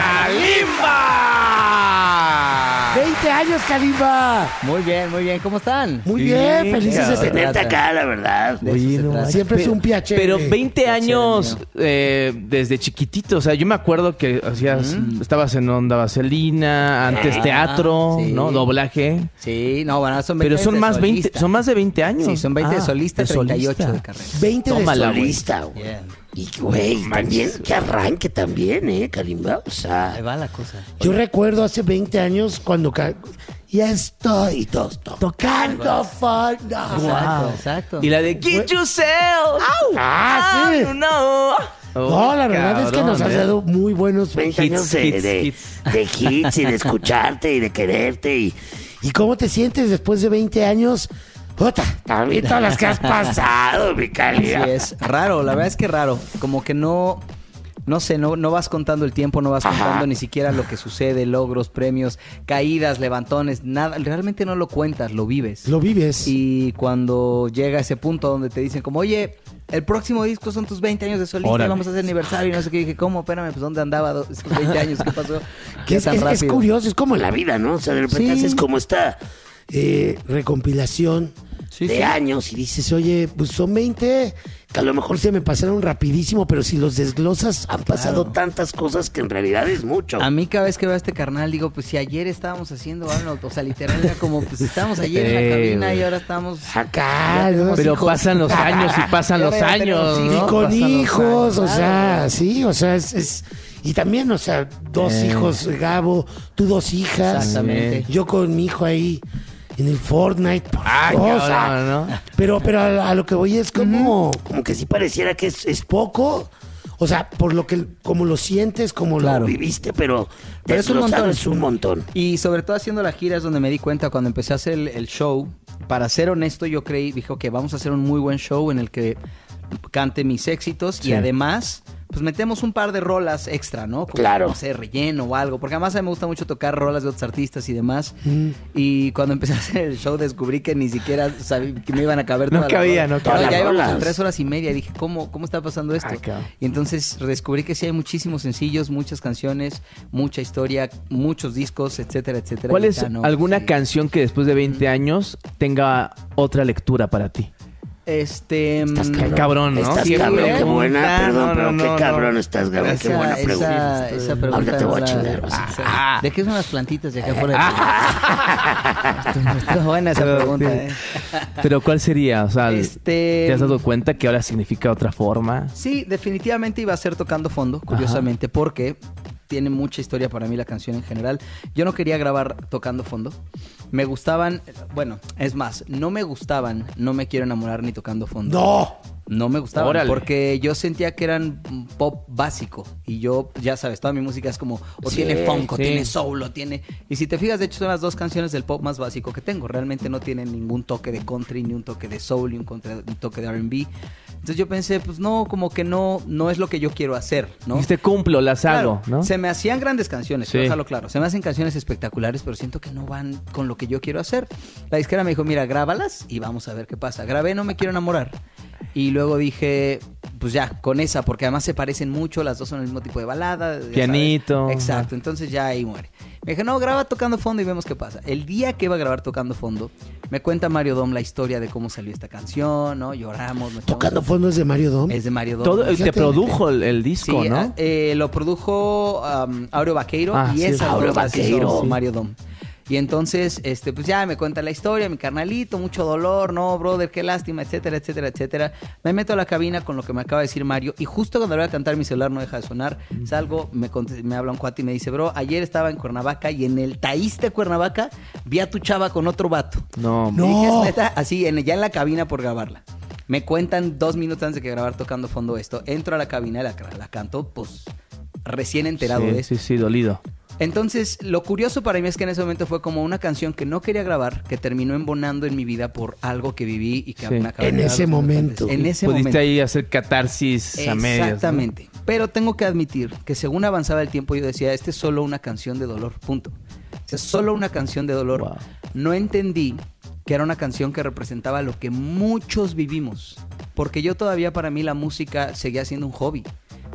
Kalimba. veinte años, Kalimba. Muy bien, muy bien. ¿Cómo están? Muy bien, Bien, felices de cabrón. tenerte acá, la verdad. De eso se trata. Siempre es un piache. Pero veinte años eh, desde chiquitito, o sea, yo me acuerdo que hacías, estabas en Onda Vaselina, antes Ah, teatro, sí. ¿no? Doblaje. Sí, no, bueno, son veinte Pero son de más veinte, solista. son más de veinte años. Sí, son veinte de Ah, solista, de treinta y ocho solista. de carrera. veinte de Tómala, güey. solista, güey. Bien. Y, güey, también, qué arranque también, ¿eh, Kalimba? O sea, Ahí va la cosa. yo recuerdo hace veinte años cuando... ca- Ya estoy to- to- tocando fondo. Exacto, exacto. Y la de Get Yourself. Ah, sí. Ah, no. No, la verdad es que nos has Cabrón, ¿eh? dado muy buenos veinte Hits, años de, hits, de- hits. de hits y de escucharte y de quererte. Y, ¿Y cómo te sientes después de veinte años? Puta, también todas las que has pasado, mi Así Kalimba. es, raro, la verdad es que raro. Como que no, no sé, no, no vas contando el tiempo, no vas Ajá. contando ni siquiera lo que sucede, logros, premios, caídas, levantones, nada. Realmente no lo cuentas, lo vives. Lo vives. Y cuando llega ese punto donde te dicen como, oye, el próximo disco son tus veinte años de solista, Órale. y vamos a hacer aniversario y no sé qué. Dije, ¿cómo? Espérame, pues ¿dónde andaba do- esos veinte años? ¿Qué pasó? Que ¿Qué es, tan es- es rápido? curioso, es como en la vida, ¿no? O sea, de repente Sí. haces como esta eh, recompilación Sí, de sí. años y dices, oye, pues son veinte que a lo mejor se me pasaron rapidísimo, pero si los desglosas han pasado tantas cosas que en realidad es mucho. A mí cada vez que veo a este carnal digo, pues si ayer estábamos haciendo algo, o sea, literal era como, pues estábamos ayer en la Sí, cabina güey. y ahora estamos Acá, ya tenemos Pero hijos. pasan los años y pasan Y los ahora ya tenemos años, hijos. Y ¿no? con Pasan los hijos, o años, sea, claro. sí, o sea, es, es- y también, o sea, dos Eh. hijos, Gabo, tú dos hijas. Exactamente. Yo con mi hijo ahí en el Fortnite. por Ah, Dios, o sea, cabrón, ¿no? Pero, pero a, a lo que voy es como, como que sí pareciera que es, es poco. O sea, por lo que, como lo sientes, como Claro. lo viviste, pero, Pero es un desglosado montón. es un montón. Y sobre todo haciendo la gira es donde me di cuenta cuando empecé a hacer el, el show. Para ser honesto, yo creí, dije, ok, vamos a hacer un muy buen show en el que cante mis éxitos Sí. y además, pues metemos un par de rolas extra, ¿no? Como, Claro. no sé, relleno o algo. Porque además a mí me gusta mucho tocar rolas de otros artistas y demás. Mm. Y cuando empecé a hacer el show descubrí que ni siquiera sabía que me iban a caber No todas las cabía, rolas. no cabía. ya íbamos Rolas. en tres horas y media. Dije, ¿cómo, cómo está pasando esto? Ah, cabrón. Y entonces descubrí que sí hay muchísimos sencillos, muchas canciones, mucha historia, muchos discos, etcétera, etcétera. ¿Cuál Y es ya no, alguna sí. canción que después de veinte años tenga otra lectura para ti? Este. Estás mm, cabrón. Cabrón, ¿no? Estás Sí, cabrón, ¿eh? qué buena, No, perdón, no, pero no, qué no. cabrón estás, Gabo, qué esa, buena esa, pregunta. esa pregunta. Ahorita te voy a la- chingar, o sea. Ah, ¿de qué son las plantitas de acá afuera? Está- Está buena esa pregunta, ¿eh? Pero ¿cuál sería? O sea, Este- ¿te has dado cuenta que ahora significa otra forma? Sí, definitivamente iba a ser Tocando Fondo, curiosamente, porque tiene mucha historia para mí la canción en general. Yo no quería grabar Tocando Fondo. Me gustaban, bueno, es más, no me gustaban No Me Quiero Enamorar ni Tocando Fondo. ¡No! No me gustaban Órale. porque yo sentía que eran pop básico y yo, ya sabes, toda mi música es como o Sí, tiene funk, o sí. tiene soul, o tiene... Y si te fijas, de hecho son las dos canciones del pop más básico que tengo. Realmente no tienen ningún toque de country, ni un toque de soul, ni un, contra- un toque de R and B. Entonces yo pensé, pues no, como que no, no es lo que yo quiero hacer, ¿no? Dijiste, cumplo, las hago, Claro, ¿no? Se me hacían grandes canciones, Sí. quiero dejarlo claro. Se me hacen canciones espectaculares, pero siento que no van con lo que yo quiero hacer. La disquera me dijo, mira, grábalas y vamos a ver qué pasa. Grabé No Me Quiero Enamorar. Y luego dije, pues ya, con esa, porque además se parecen mucho, las dos son el mismo tipo de balada. ya Pianito. sabes. Exacto, entonces ya ahí muere. Me dije, no, graba Tocando Fondo y vemos qué pasa. El día que iba a grabar Tocando Fondo, me cuenta Mario Dom la historia de cómo salió esta canción, ¿no? Lloramos. nos Tocando echamos- Fondo es de Mario Dom. Es de Mario Dom. Todo, te Fíjate. produjo el, el disco, Sí, ¿no? eh, lo produjo um, Aureo Vaqueiro Ah, y sí, esa Aureo rola sí Vaqueiro. hizo Mario Dom. Y entonces, este, pues ya me cuenta la historia, mi carnalito, mucho dolor, no, brother, qué lástima, etcétera, etcétera, etcétera. Me meto a la cabina con lo que me acaba de decir Mario y justo cuando le voy a cantar mi celular no deja de sonar. Salgo, me, conte- me habla un cuate y me dice, bro, ayer estaba en Cuernavaca y en el Taíz de Cuernavaca vi a tu chava con otro vato. No, Me dije, No. "Es neta", así, en, ya en la cabina por grabarla. Me cuentan dos minutos antes de que grabar Tocando Fondo esto. Entro a la cabina y la, la canto, pues, recién enterado sí, de esto. sí, sí, dolido. Entonces, lo curioso para mí es que en ese momento fue como una canción que no quería grabar, que terminó embonando en mi vida por algo que viví y que Sí. me acaba de En dar ese los momento. En ese Pudiste momento. ahí hacer catarsis a medias, ¿no? Exactamente. Pero tengo que admitir que según avanzaba el tiempo yo decía, este es solo una canción de dolor, punto. O sea, solo una canción de dolor. Wow. No entendí que era una canción que representaba lo que muchos vivimos. Porque yo todavía para mí la música seguía siendo un hobby.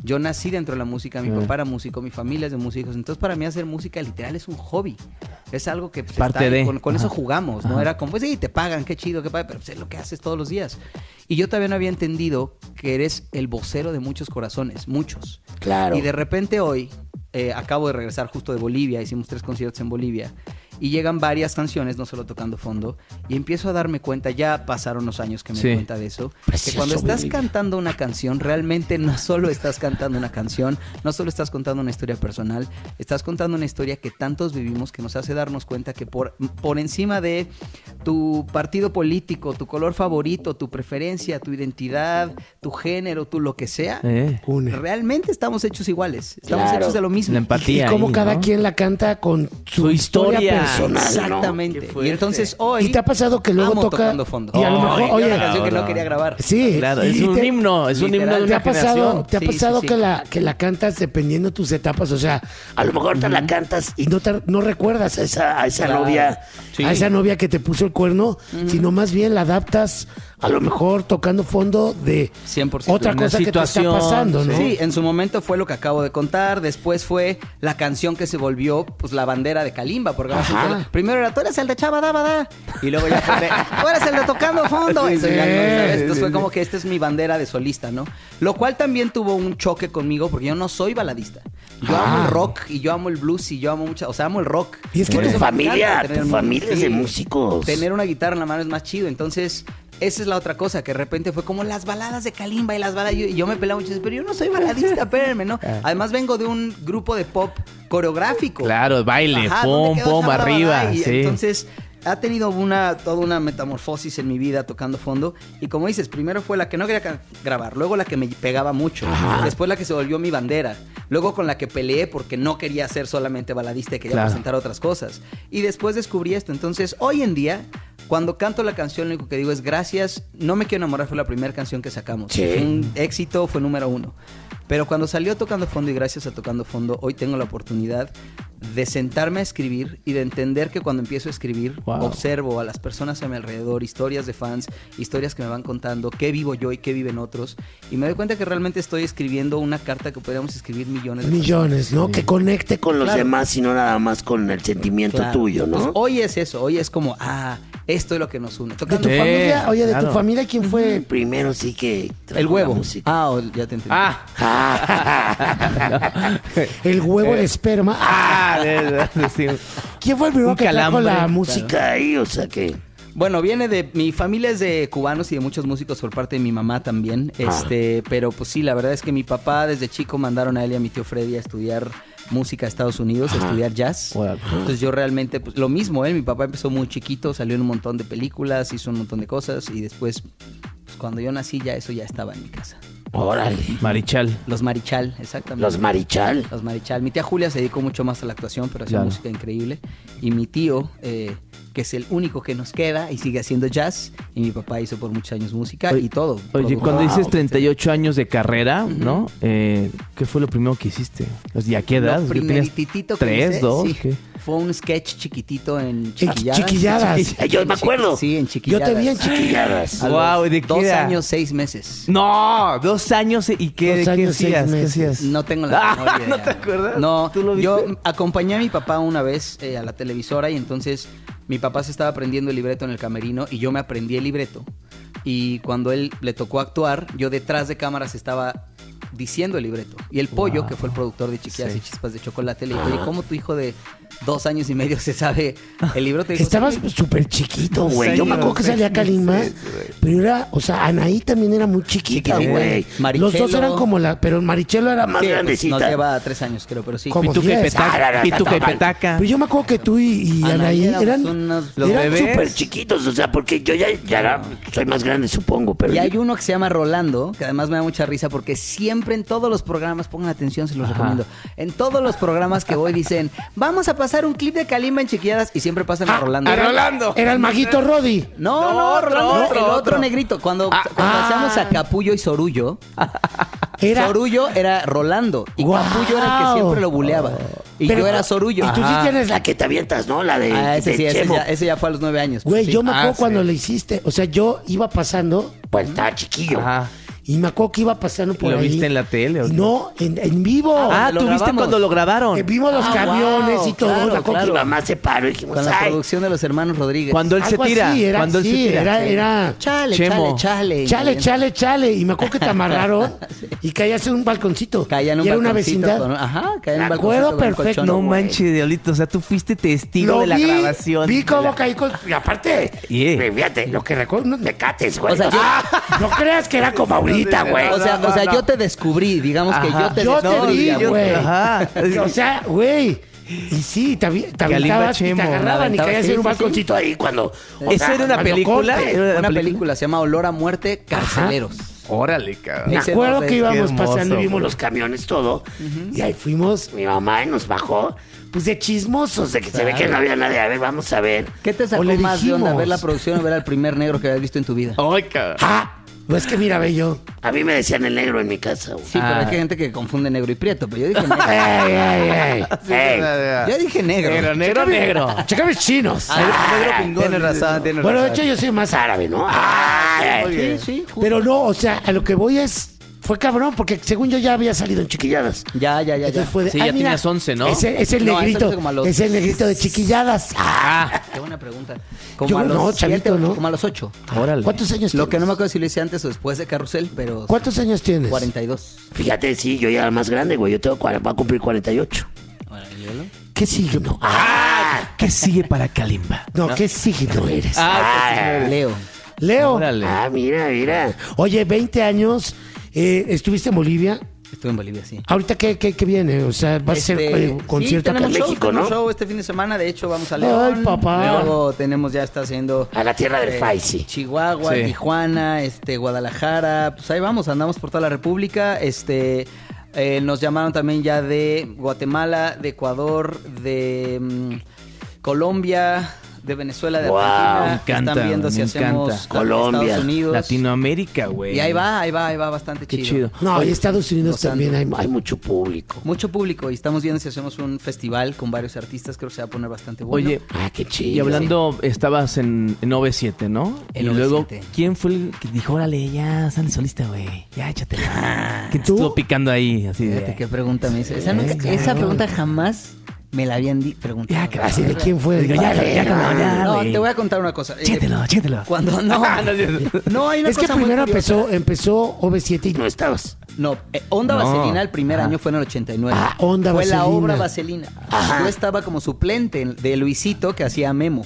Yo nací dentro de la música, mi Mm. papá era músico, mi familia es de músicos, entonces para mí hacer música literal es un hobby. Es algo que pues, Parte está ahí, de. con, con eso Ajá. jugamos, ¿no? Ajá. Era como, pues sí, te pagan, qué chido, qué padre, pero pues, es lo que haces todos los días. Y yo todavía no había entendido que eres el vocero de muchos corazones, muchos. Claro. Y de repente hoy, eh, acabo de regresar justo de Bolivia, hicimos tres conciertos en Bolivia, y llegan varias canciones, no solo tocando fondo, y empiezo a darme cuenta, ya pasaron los años que me Sí. di cuenta de eso, Precioso, que cuando estás Bolivia. cantando una canción, realmente no solo estás cantando una canción, no solo estás contando una historia personal, estás contando una historia que tantos vivimos, que nos hace darnos cuenta que por, por encima de tu partido político, tu color favorito, tu preferencia, tu identidad, tu género, tu lo que sea, Eh. realmente estamos hechos iguales, estamos Claro. hechos de lo mismo. La empatía Y cómo ahí, cada ¿no? quien la canta con su, Su historia, historia. personal. ¿no? Exactamente. Qué Y fuerte. entonces hoy ¿Y te ha pasado que luego amo toca tocando fondo. y a lo mejor, Ay, oye, una canción que no ahora. quería grabar. Sí, Claro, y es un te- himno, es un himno de literal, ¿Te una ha pasado, generación. te ha Sí, pasado sí, sí. que la que la cantas dependiendo tus etapas? O sea, a lo mejor te la cantas y no te, no recuerdas a esa, a esa Claro. novia, Sí. a esa novia que te puso el cuerno, sino más bien la adaptas a lo mejor tocando fondo de cien por ciento. otra Una cosa que te está situación, pasando, ¿no? Sí, en su momento fue lo que acabo de contar, después fue la canción que se volvió pues la bandera de Kalimba, porque ahora Ajá. sí que- primero era tú eres el de Chabada Bada y luego ya fue de, tú eres el de tocando fondo. Sí, Eso sí, ya no, ¿sabes? sí, Entonces sí, fue sí. como que esta es mi bandera de solista, ¿no? Lo cual también tuvo un choque conmigo porque yo no soy baladista. Yo Ah. amo el rock y yo amo el blues y yo amo mucha, o sea, amo el rock. Y es que Por tu eso me familia, encanta tener tu un- familia es de sí. músicos. Tener una guitarra en la mano es más chido. Entonces, esa es la otra cosa, que de repente fue como las baladas de Kalimba y las baladas. Y yo me pelaba mucho, pero yo no soy baladista, espérenme, ¿no? Además, vengo de un grupo de pop coreográfico. Claro, baile, Ajá, pum, ¿dónde quedó pum, Shabada arriba. Bada? Y Sí. entonces, ha tenido una, toda una metamorfosis en mi vida tocando fondo. Y como dices, primero fue la que no quería ca- grabar, luego la que me pegaba mucho, después la que se volvió mi bandera, luego con la que peleé porque no quería ser solamente baladista y quería Claro. presentar otras cosas. Y después descubrí esto. Entonces, hoy en día, cuando canto la canción, lo único que digo es gracias. No me quiero enamorar, fue la primera canción que sacamos. Sí. Fue un éxito, fue número uno. Pero cuando salió Tocando Fondo y gracias a Tocando Fondo, hoy tengo la oportunidad de sentarme a escribir y de entender que cuando empiezo a escribir, Wow. observo a las personas a mi alrededor, historias de fans, historias que me van contando, qué vivo yo y qué viven otros. Y me doy cuenta que realmente estoy escribiendo una carta que podríamos escribir millones de Millones, ¿no? Que conecte con los Claro. demás y no nada más con el sentimiento Claro. tuyo, ¿no? Entonces, hoy es eso, hoy es como, ah, esto es lo que nos une. De Tocando tu Eh, familia, oye, de claro. tu familia, ¿quién fue el primero sí que trajo el la huevo. música? Ah, oh, ya te entendí. Ah. El huevo, el esperma. Ah, de- de- sí. ¿Quién fue el primero Un que trajo calambre, la claro. música ahí? O sea que... Bueno, viene de mi familia es de cubanos y de muchos músicos por parte de mi mamá también. Ah. Este, pero pues sí, la verdad es que mi papá desde chico mandaron a él y a mi tío Freddy a estudiar música a Estados Unidos, a estudiar jazz. Wow. Entonces yo realmente, pues lo mismo, él, mi papá empezó muy chiquito, salió en un montón de películas, hizo un montón de cosas y después, pues, cuando yo nací ya eso ya estaba en mi casa. Órale. Marichal. Los Marichal, exactamente. Los Marichal. Los Marichal. Mi tía Julia se dedicó mucho más a la actuación, pero hacía Claro. música increíble. Y mi tío, eh, que es el único que nos queda y sigue haciendo jazz. Y mi papá hizo por muchos años música Oye, y todo. Oye, Produjo. cuando dices Wow. treinta y ocho años de carrera, ¿no? Eh, ¿Qué fue lo primero que hiciste? O sea, ¿y a qué edad? Lo ¿Qué tenías? primerititito que ¿Tres, hice, dos? sí, ¿Qué? fue un sketch chiquitito en En Chiquilladas. Chiquilladas. Chiqui- Yo me acuerdo. Sí, en Yo Chiquilladas. te vi en Chiquilladas. A los Guau, ¿y de qué dos era? años, seis meses. No, dos años y qué, Dos ¿qué años, seis hacías? ¿Qué meses. hacías? No tengo la menor Ah, idea. ¿no te acuerdas? No, ¿Tú lo yo viste? acompañé a mi papá una vez eh, a la televisora y entonces mi papá se estaba aprendiendo el libreto en el camerino y yo me aprendí el libreto. Y cuando él le tocó actuar, yo detrás de cámaras estaba diciendo el libreto. Y el pollo, Wow. que fue el productor de Chiquillas Sí. y Chispas de Chocolate, le dijo, oye, ¿cómo tu hijo de dos años y medio se sabe el libro? Te dijo, Estabas "Sí". súper chiquito, Dos güey. Yo me años, acuerdo que salía seis Kalimba, meses, güey. pero era, o sea, Anaí también era muy chiquita, Chiquitita. güey. Marichelo. Los dos eran como la, pero Marichelo era más Sí, pues, grandecita. nos lleva tres años, creo, pero sí. Como Pituca y diez. petaca, Ah, la, la, pituca la, y la, la. petaca. Pero yo me acuerdo que tú y, y Anaí Anaí éramos eran, unos- ¿Los eran bebés? súper chiquitos, o sea, porque yo ya, ya era- soy más grande, supongo, pero... Y hay uno que se llama Rolando, que además me da mucha risa porque siempre en todos los programas, pongan atención, se los Ajá. recomiendo. En todos los programas que voy dicen, vamos a pasar un clip de Kalimba en Chiquilladas y siempre pasan a Rolando. a Rolando. Era el maguito Roddy. No, no, No, otro, Rolando, otro, el otro, otro. negrito. Cuando, cuando ah. hacíamos a Capullo y Sorullo, Era... Sorullo era Rolando y Guau. Capullo era el que siempre lo buleaba. Y Pero- yo era Sorullo. Y tú sí Ajá. tienes la que te avientas, ¿no? La de, Ah, ese de sí, ese Chemo. ya, ese ya fue a los nueve años. Güey, Sí. yo me acuerdo Ah, cuando sí. le hiciste. O sea, yo iba pasando, pues estaba chiquillo. Ajá. Y me acuerdo que iba pasando por ¿Lo ahí. viste en la tele? ¿O qué? No, en, en vivo. Ah, ¿tú viste cuando lo grabaron? Eh, vimos los Ah, camiones wow, y todo. claro, me acuerdo claro. que mi mamá se paró y dijimos, Con la ay. producción de los hermanos Rodríguez. Cuando él se Algo tira. así, era, cuando él sí, se tira. era, era Chale, Chemo. chale, chale. chale, chale, chale. Y me acuerdo que te amarraron y caías en un balconcito. Caía en un y era una balconcito vecindad. con- ajá, caía en Me un acuerdo balconcito con un perfecto. colchón. No güey. manches, Diablito. O sea, tú fuiste testigo Lo de la vi, grabación. Vi cómo de la- caí con... Y aparte, Yeah. fíjate, lo que recuerdo, unos mecates, güey. O sea, yo- Ah, no creas que era como ahorita, güey. O sea, No, no, o sea no. yo te descubrí, digamos que Ajá. yo te Yo te descubrí. vi, digamos. güey. Ajá. O sea, güey. Y sí, te, avi- te Kalimba aventabas y te Chemo. agarraban y Aventabas, caías sí, en un sí, balconcito ahí cuando... o ¿Eso sea, era una cuando película? corte. ¿Era Una película se llama Olor a Muerte, Carceleros. Órale, cabrón. Me Ese acuerdo no que sé, íbamos qué hermoso, pasando y vimos güey. los camiones, todo. Y ahí fuimos, mi mamá y nos bajó, pues de chismosos, de que se ve Claro. que no había nadie. A ver, vamos a ver. ¿Qué te O sacó le más de onda dijimos. ver la producción o ver al primer negro que habías visto en tu vida? Ay, cabrón. Ah, pues que mira, ve yo. A mí me decían el negro en mi casa, güey. Sí, pero hay gente que confunde negro y prieto, pero yo dije negro. Ey, ey, ey. Ey. Yo dije negro. Negro, negro, negro. Checa mis chinos. Tienes razón, tienes Bueno, de razón. hecho yo soy más árabe, ¿no? Ay, Sí, ay. sí, justo. Pero no, o sea, a lo que voy es... Fue cabrón, porque según yo ya había salido en Chiquilladas. Ya, ya, ya, ya. Entonces fue de, Sí, "Ay, ya mira, tenías once, ¿no? Ese es el No, eso lo negrito. hice como a los- Es el negrito de Chiquilladas. Ah, Qué buena pregunta. Como Yo a los no, siete, chavito, ¿no? Como a los ocho. Órale. ¿Cuántos años Lo que tienes? no me acuerdo si lo hice antes o después de Carrusel, pero ¿Cuántos años tienes? cuarenta y dos. Fíjate, sí, yo ya era más grande, güey. Yo tengo cuarenta, va a cumplir cuarenta y ocho. ¿Qué signo? Ah, ¿Qué sigue para Kalimba? no, ¿qué signo eres? Ah, Ah, Leo. Leo. Órale. Ah, mira, mira. Oye, veinte años, eh, ¿estuviste en Bolivia? Estuve en Bolivia, sí. ¿Ahorita qué, qué, qué viene? O sea, vas a hacer Este, eh, concierto sí, acá en tenemos show, México, tenemos ¿no? show este fin de semana, de hecho vamos a León. Ay, papá. Luego tenemos, ya está haciendo... A la tierra del eh, Faisy. Chihuahua, Sí. Tijuana, este, Guadalajara, pues ahí vamos, andamos por toda la República, este... eh, nos llamaron también ya de Guatemala, de Ecuador, de mm, Colombia, de Venezuela, de Wow, Argentina. me encanta, Están viendo si me hacemos encanta. Colombia, Estados Unidos. Latinoamérica, güey. Y ahí va, ahí va, ahí va bastante Qué chido. chido. No, en Estados Unidos gozando. también hay, hay mucho público. Mucho público y estamos viendo si hacemos un festival con varios artistas, creo que se va a poner bastante bueno. Oye, Ah, qué chido. y hablando, estabas en, en O V siete, ¿no? En y O V luego, siete. ¿quién fue el que dijo, órale, ya, sale solista, güey? Ya, échatela. ¿Quién te ¿Tú? estuvo picando ahí? Así de... Fíjate qué pregunta me hizo. Esa, nunca- claro. esa pregunta jamás me la habían di- preguntado. Ya, que Así de quién fue. Digo, ya, ya, ya, ya, No, güey. te voy a contar una cosa. Eh, Chételo, chételo. Cuando no, No es cierto. no hay una Es que cosa muy primero curiosa. empezó, empezó O V siete y no estabas. No, eh, Onda No. Vaselina el primer Ajá. año fue en el ochenta y nueve. Ah, Onda fue la Vaselina. obra Vaselina. Ajá. Yo estaba como suplente de Luisito que hacía Memo.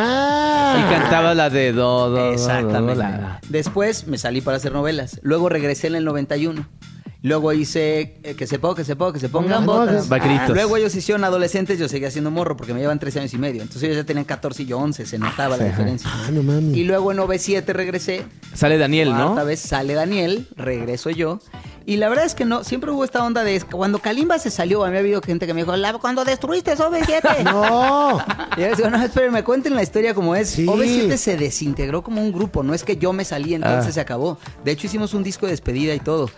Ah. Y cantaba la de do, do, do, do, Exactamente. la- Después me salí para hacer novelas. Luego regresé en el noventa y uno. Luego hice eh, que se ponga, que se ponga, que se pongan Pongan botas. botas. Vaqueritos. Luego ellos hicieron adolescentes, yo seguía haciendo morro porque me llevan trece años y medio. Entonces ellos ya tenían catorce y yo once, se notaba la diferencia. Ah, no mami. Y luego en O V siete regresé. Sale Daniel, ¿no? Esta vez sale Daniel, regreso yo. Y la verdad es que no, siempre hubo esta onda de cuando Kalimba se salió, a mí ha habido gente que me dijo, "La- cuando destruiste O V siete. No. Y yo les digo, no, espérenme, cuenten la historia como es. Sí. O V siete se desintegró como un grupo, no es que yo me salí entonces Ah. se acabó. De hecho hicimos un disco de despedida y todo.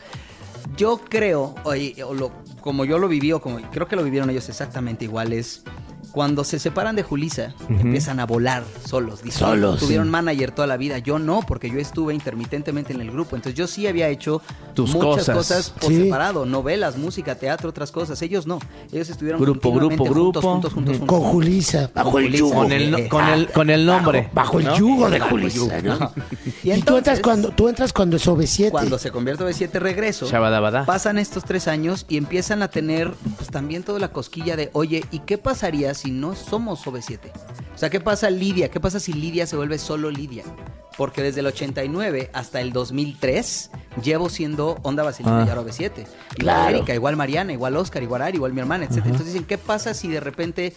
Yo creo, oye, o lo- como yo lo viví, o como creo que lo vivieron ellos exactamente igual, es cuando se separan de Julissa, Ujú. empiezan a volar solos. Dicen, Solos, Tuvieron sí. manager toda la vida. Yo no, porque yo estuve intermitentemente en el grupo. Entonces yo sí había hecho Tus muchas cosas. cosas por Sí. separado. Novelas, música, teatro, otras cosas. Ellos no. Ellos estuvieron Grupo, continuamente grupo, juntos, grupo. juntos, juntos, Ujú. juntos. Con Julissa, bajo Con el Julissa. yugo. Con el, no- con el, con el nombre. Bajo, bajo el ¿no? yugo de Bajo el Julissa, yugo. ¿no? Y Y, tú entonces- entras cuando, tú entras cuando es O V siete. Cuando se convierte en O V siete regreso, Shabadabada. pasan estos tres años y empiezan a tener pues también toda la cosquilla de, oye, ¿y qué pasaría si no somos O V siete? O sea, ¿qué pasa Lidia? ¿Qué pasa si Lidia se vuelve solo Lidia? Porque desde el ochenta y nueve hasta el dos mil tres llevo siendo Onda Vaselina Ah. y ahora O V siete. Igual Claro. Erika, igual Mariana, igual Oscar, igual Ari, igual mi hermana, etcétera. Entonces dicen, ¿qué pasa si de repente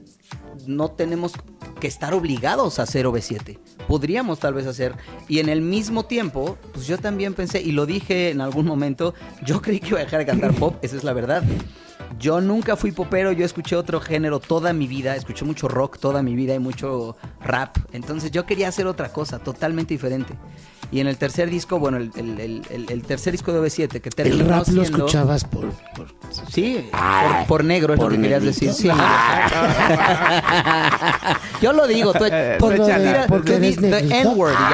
no tenemos que estar obligados a hacer O V siete? Podríamos tal vez hacer. Y en el mismo tiempo, pues yo también pensé, y lo dije en algún momento, yo creí que iba a dejar de cantar pop, esa es la verdad. Yo nunca fui popero, yo escuché otro género toda mi vida, escuché mucho rock toda mi vida y mucho rap. Entonces yo quería hacer otra cosa totalmente diferente. Y en el tercer disco, bueno, el, el, el, el, el tercer disco de O V siete que terminó El rap lo siendo- escuchabas por... por... Sí, Ah, por, por negro es por lo que querías negrito. decir. Sí. Ah. Yo lo digo, tú, Por lo de- mira, porque tú di eres the negrito. N-word y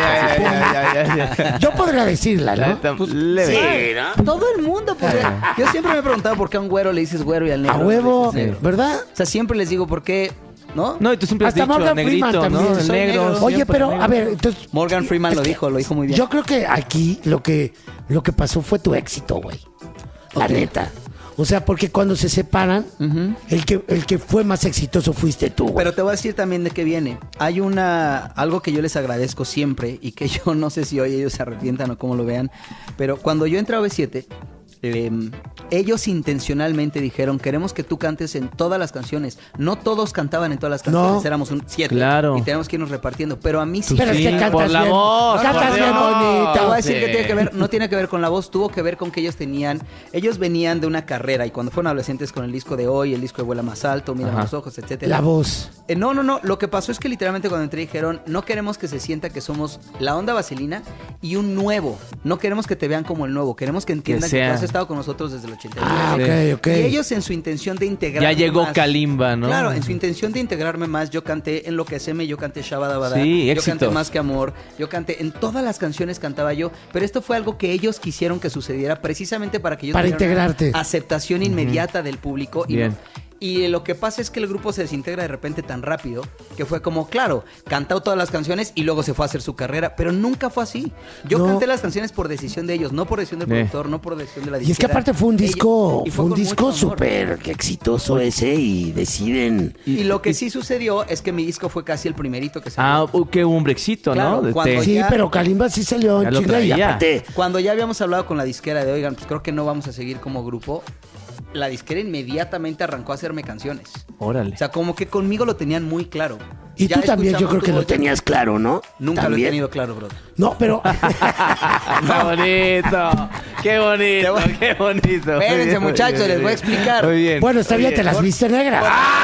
ya, Yo podría decirla, ¿no? Pues, Leve. sí, ¿no? todo el mundo podría. Yo siempre me he preguntado por qué a un güero le dices güero y al negro A le huevo, dices negro. ¿verdad? O sea, siempre les digo por qué, ¿no? No, y tú siempre has Hasta dicho Morgan negrito, Freeman ¿no? también. El Soy negro. negro. Oye, siempre pero, negro. a ver, entonces... Morgan Freeman es lo que- dijo, lo dijo muy bien. Yo creo que aquí lo que, lo que pasó fue tu éxito, güey. La Ok. neta. O sea, porque cuando se separan, el, que, el que fue más exitoso fuiste tú, güey. Pero te voy a decir también de qué viene. Hay una algo que yo les agradezco siempre y que yo no sé si hoy ellos se arrepientan o cómo lo vean, pero cuando yo entré a O V siete, eh, ellos intencionalmente dijeron, queremos que tú cantes en todas las canciones. No todos cantaban en todas las canciones, No. éramos un siete. Claro. Y tenemos que irnos repartiendo. Pero a mí sí. Pero es que cantas por la bien. voz, Cantas por bien Dios. bonito. Te voy a decir Sí. que tiene que ver, no tiene que ver con la voz, tuvo que ver con que ellos tenían, ellos venían de una carrera y cuando fueron adolescentes con el disco de Hoy, el disco de Vuela Más Alto, Mira Ajá. los ojos, etcétera. La voz. Eh, no, no, no, lo que pasó es que literalmente cuando entré dijeron, no queremos que se sienta que somos la onda vaselina y un nuevo, no queremos que te vean como el nuevo, queremos que entiendan que, sea. tú has estado con nosotros desde el ochenta y nueve. Ah, Sí. ok, ok. Y ellos en su intención de integrar Ya llegó Kalimba, ¿no? Claro, en su intención de integrarme más, yo canté Enloqueceme, yo canté Shabadabada, Sí, yo éxitos. canté Más que Amor, yo canté, en todas las canciones cantaba yo, pero esto fue algo que ellos quisieron que sucediera precisamente para que yo Para tuviera una integrarte. aceptación inmediata del público y Bien. no- y lo que pasa es que el grupo se desintegra de repente tan rápido que fue como, claro, cantó todas las canciones y luego se fue a hacer su carrera, pero nunca fue así. Yo No. canté las canciones por decisión de ellos, no por decisión del Eh. productor, no por decisión de la Y es que disquera. aparte fue un Ellos- disco, y fue un con disco mucho amor. súper exitoso ese y deciden... Y lo que sí sucedió es que mi disco fue casi el primerito que se Ah, uh, qué un brexito, Claro, ¿no? De cuando té. Sí, ya- pero Kalimba sí salió Ya en lo chinga y traía. aparte... Cuando ya habíamos hablado con la disquera de, oigan, pues creo que no vamos a seguir como grupo, la disquera inmediatamente arrancó a hacerme canciones. Órale. O sea, como que conmigo lo tenían muy claro. Y Ya tú también, yo escuchamos creo tu que lo voz, yo- tenías claro, ¿no? Nunca lo he También. tenido claro, brother. No, pero... ¡Qué bonito! ¡Qué bonito! ¡Qué bonito! Muy Espérense, bien, muy muchachos, bien, les muy voy a bien. explicar. Muy bien. Bueno, está muy bien, te las viste negras.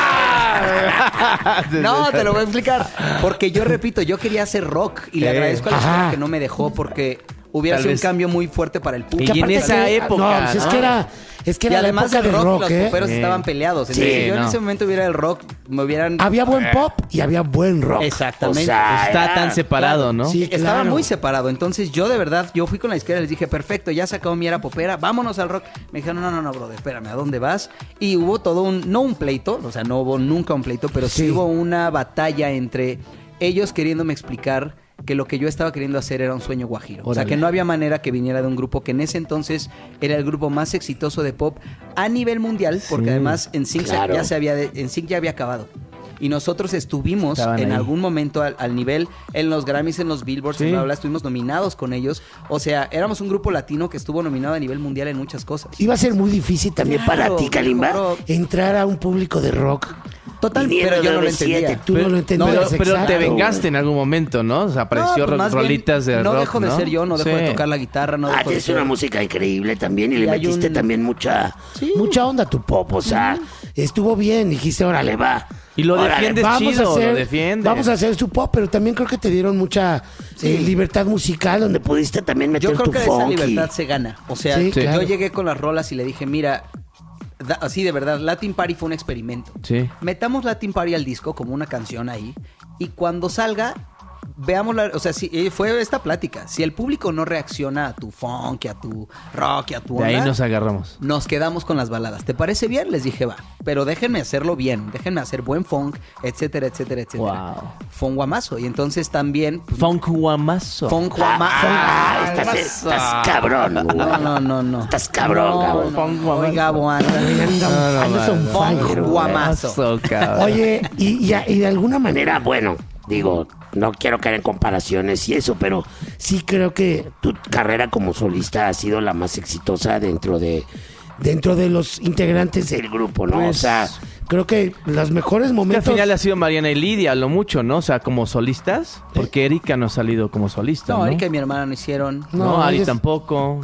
¡Ah! No, te lo voy a explicar. Porque yo repito, yo quería hacer rock y le Eh. agradezco a la Ajá. disquera que no me dejó porque hubiera Tal sido un vez- cambio muy fuerte para el público. Y en aparte esa que- época, No, pues es ¿no? que era... Es que Y era la además época del del rock, rock, los ¿eh? poperos Sí. estaban peleados. Entonces, Sí, si yo en no. ese momento hubiera el rock, me hubieran... Había buen pop y había buen rock. Exactamente. O sea, Está era- tan separado, Claro, ¿no? Sí, Estaba claro. muy separado. Entonces yo de verdad, yo fui con la izquierda y les dije, perfecto, ya sacado mi era popera, vámonos al rock. Me dijeron, no, no, no, brother, espérame, ¿a dónde vas? Y hubo todo un, no un pleito, o sea, no hubo nunca un pleito, pero sí, Sí. hubo una batalla entre ellos queriéndome explicar que lo que yo estaba queriendo hacer era un sueño guajiro. O sea, Órale. que no había manera que viniera de un grupo que en ese entonces era el grupo más exitoso de pop a nivel mundial, porque Sí, además en Sync claro. ya se había, de- en Sync ya había acabado. Y nosotros estuvimos Estaban en ahí. algún momento al, al nivel, en los Grammys, en los Billboards, Sí. en bla, bla, estuvimos nominados con ellos. O sea, éramos un grupo latino que estuvo nominado a nivel mundial en muchas cosas. Iba a ser muy difícil también Claro, para ti, Kalimba, rock. entrar a un público de rock. Total, viniendo pero yo de no lo O V siete, entendía. Tú no lo entendías. Pero, pero exacto, te vengaste güey. en algún momento, ¿no? O sea, apareció No, pues ro- más bien, rolitas de no rock, dejo de ser yo, no dejo de Sí. tocar la guitarra, no Ah, dejo de tienes ser... una música increíble también y, Y le hay metiste un- también mucha Sí. mucha onda a tu pop, o sea, estuvo bien, dijiste, órale, va. Y lo Órale, defiendes vamos a chido, hacer- lo defiendes. Vamos a hacer su pop, pero también creo que te dieron mucha eh, libertad musical donde pudiste también meter Yo creo tu que de esa funk y- libertad se gana. O sea, Sí, yo claro. llegué con las rolas y le dije, mira, da- así de verdad, Latin Party fue un experimento. Sí. Metamos Latin Party al disco como una canción ahí y cuando salga veamos la, o sea, si eh, fue esta plática, si el público no reacciona a tu funk, a tu rock, y a tu De ahí onda, nos agarramos. nos quedamos con las baladas. ¿Te parece bien? Les dije, va. Pero déjenme hacerlo bien. Déjenme hacer buen funk, etcétera, etcétera, etcétera. Wow. Funk guamazo. Y entonces también... pues, Funk guamazo. Funk guamazo. Ah, estás, estás cabrón, güey. No, no, no, no. Estás cabrón, No, cabrón. no, Hoy Gabo anda. Andas- andas on Funk fire, güey. guamazo. Oye, y, y, y de alguna manera, bueno, digo, no quiero caer en comparaciones y eso, pero sí creo que tu carrera como solista ha sido la más exitosa dentro de dentro de los integrantes del grupo, ¿no? Pues, o sea, creo que los mejores Que al momentos... final ha sido Mariana y Lidia, lo mucho, ¿no? O sea, como solistas. Porque Erika no ha salido como solista, No, ¿no? Erika y mi hermana no hicieron. No, No, Ari ellos- tampoco, ¿no?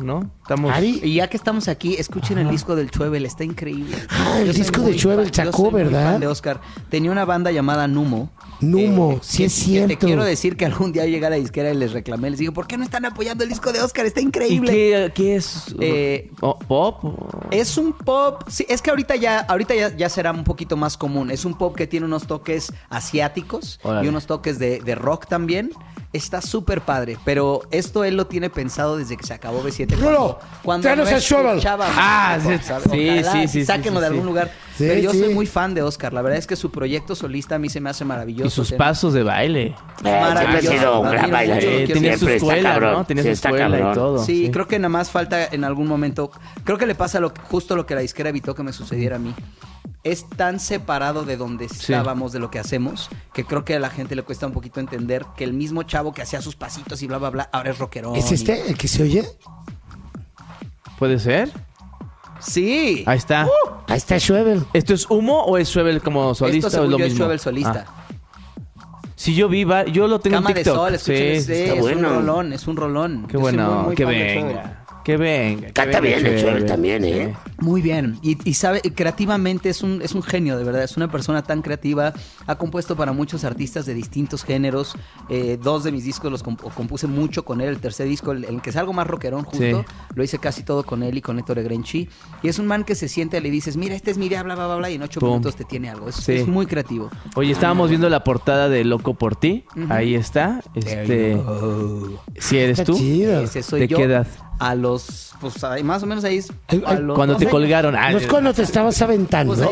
Estamos... Y ya que estamos aquí, escuchen el disco del Schwebel, está increíble. Ah, el Yo soy disco muy de Schwebel fan- yo sacó, soy muy ¿verdad? fan de Oscar. Tenía una banda llamada Numo. Numo, Eh, sí que- es que cierto. Te quiero decir que algún día llegué a la disquera y les reclamé. Les dije, ¿por qué no están apoyando el disco de Oscar? Está ¿Y increíble. qué, qué es? Eh, Oh, ¿Pop? o- Es un pop, sí, es que ahorita ya, ahorita ya, ya será un poquito más común. Es un pop que tiene unos toques asiáticos Órale. y unos toques de, de rock también. Está súper padre, pero esto él lo tiene pensado desde que se acabó B siete. Rulo, cuando tráenos no a Schwebel. escuchaba Ah, música, sí, ¿sabes? sí, Ojalá sí, sí, sáquenlo sí, de sí. algún lugar. Sí, pero yo sí. soy muy fan de Oscar. La verdad es que su proyecto solista a mí se me hace maravilloso. Y sus Ten- pasos de baile. Eh, siempre ha sido un gran Admiro mucho, bailarín. Eh, quiero tenía decir. su Siempre está escuela, cabrón. ¿no? Tenía Sí, su está escuela y cabrón. todo. Sí, creo que nada más falta en algún momento. Creo que le pasa lo, justo lo que la disquera evitó que me sucediera a mí. Es tan separado de donde estábamos, de lo que hacemos, que creo que a la gente le cuesta un poquito entender que el mismo chavo que hacía sus pasitos y bla, bla, bla, ahora es rockerón. ¿Es este el que se oye? ¿Puede ser? Sí. Ahí está. Ahí está Schwebel. ¿Esto es humo o es Schwebel como solista? Esto o es según lo yo es mismo? Schwebel solista. Ah. Si yo vi, va- yo lo tengo Cama en de TikTok. sol, escuchen, sí, está es bueno. un rolón, es un rolón. Qué Yo soy bueno, muy, muy que fan de venga. Schwebel. Que venga. que Canta venga bien el Schwebel Schwebel. también, ¿eh? Muy bien. Y, y sabe, creativamente es un, es un genio, de verdad. Es una persona tan creativa. Ha compuesto para muchos artistas de distintos géneros. Eh, dos de mis discos los comp- compuse mucho con él. El tercer disco, el, el que es algo más rockerón, justo, Sí. lo hice casi todo con él y con Héctor Egrenchi. Y es un man que se siente, le dices, mira, este es mi idea, bla, bla, bla, bla, y en ocho Pum. minutos te tiene algo. Es, Sí. es muy creativo. Oye, estábamos viendo la portada de Loco por ti. Ujú. Ahí está. Este, si eres Está tú. chido. Ese soy ¿De yo. qué edad? A los, pues ahí más o menos ahí es. Ay, a ay, los Cuando te doce. colgaron. Ah, No es cuando te estabas aventando. Pues ahí-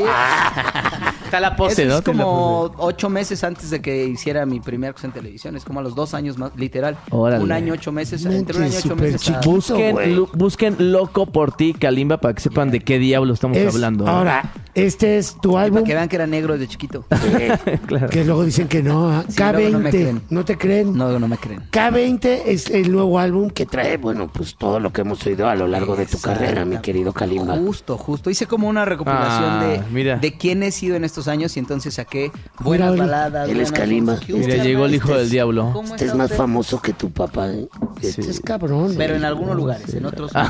está la pose, Eso ¿no? es Tiene la como pose. ocho meses antes de que hiciera mi primer cosa en televisión. Es como a los dos años más, literal. Órale. Un año, ocho meses. Manches, Entre un año y ocho súper meses. a- chiquito. Busquen, güey. lo- busquen Loco por ti, Kalimba, para que sepan de qué diablo estamos Es- hablando. ¿no? Ahora, este es tu Para álbum. que vean que era negro desde chiquito. Claro. Que luego dicen que no. ah, Sí, K luego veinte. no me creen. ¿No te creen? No, no me creen. K veinte es el nuevo álbum que trae, Bueno, pues todo lo que hemos oído a lo largo de tu carrera, mi querido Kalimba. Justo, justo. Hice como una recopilación Ah, de, mira. de quién he sido en estos años y entonces saqué buenas Mira, baladas. él es buenas Kalimba. músicas. Mira, Usted, llegó el hijo este del es- diablo. ¿Cómo Este es está más usted? famoso que tu papá, ¿eh? Este es cabrón. Pero en güey. algunos lugares, en otros Ah.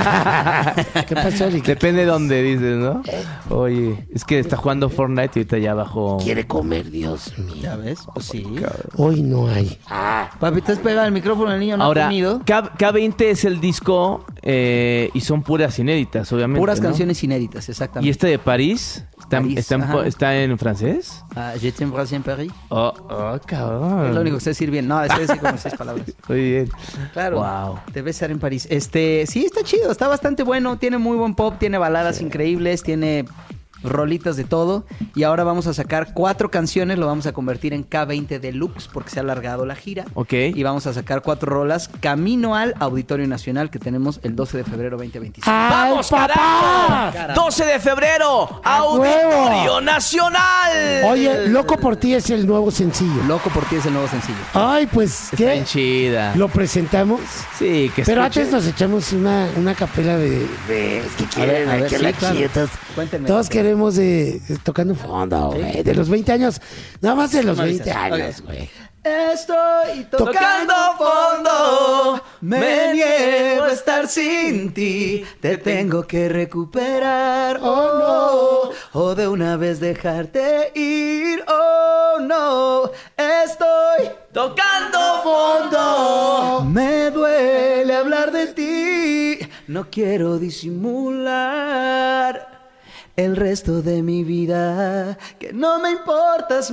no. ¿Qué pasó, Ricky? Depende de dónde dices, ¿no? Oye, es que está jugando Fortnite y ahorita ya bajó. Quiere comer, Dios mío. ¿Ya ves? Pues sí. Hoy no hay. Ah, Papi, ¿estás pegado al micrófono? El niño no ha Ahora, comido. K- K20 es el disco eh, y son puras inéditas, obviamente. Puras ¿no? canciones inéditas, exactamente. ¿Y este de París? ¿Está, París, está en, ajá. está en francés? Ah, Je t'embrasse en Paris. Oh, oh, cabrón. Es lo único que sé decir bien. No, sé decir como seis palabras. Muy bien. Claro. Wow. Debe ser en París. Este, sí, está chido, está bastante bueno. Tiene muy buen pop, tiene baladas increíbles, tiene rolitas de todo. Y ahora vamos a sacar cuatro canciones, lo vamos a convertir en K veinte Deluxe porque se ha alargado la gira. Ok. Y vamos a sacar cuatro rolas camino al Auditorio Nacional que tenemos el doce de febrero veinte veinticinco. ¡Ay, ¡Vamos, papá! carajo! doce de febrero, ¡A Auditorio huevo! Nacional. Oye, Loco por ti es el nuevo sencillo. Loco por ti es el nuevo sencillo. Ay, pues, Está ¿qué? bien chida. ¿Lo presentamos? Sí, que Pero escuche. antes nos echamos una, una capela de... ves que A ver, quieren a ver, aquí sí, las claro. quietas. Cuéntenme. Todos queremos de, de tocando fondo, güey. De los veinte años. Nada más de los Me veinte avisas. años, Ok. güey. Estoy tocando Tocando fondo, me niego a estar sin ti, te tengo que recuperar, oh no, o de una vez dejarte ir, oh no, estoy Tocando fondo, me duele hablar de ti, no quiero disimular. El resto de mi vida, que no me importas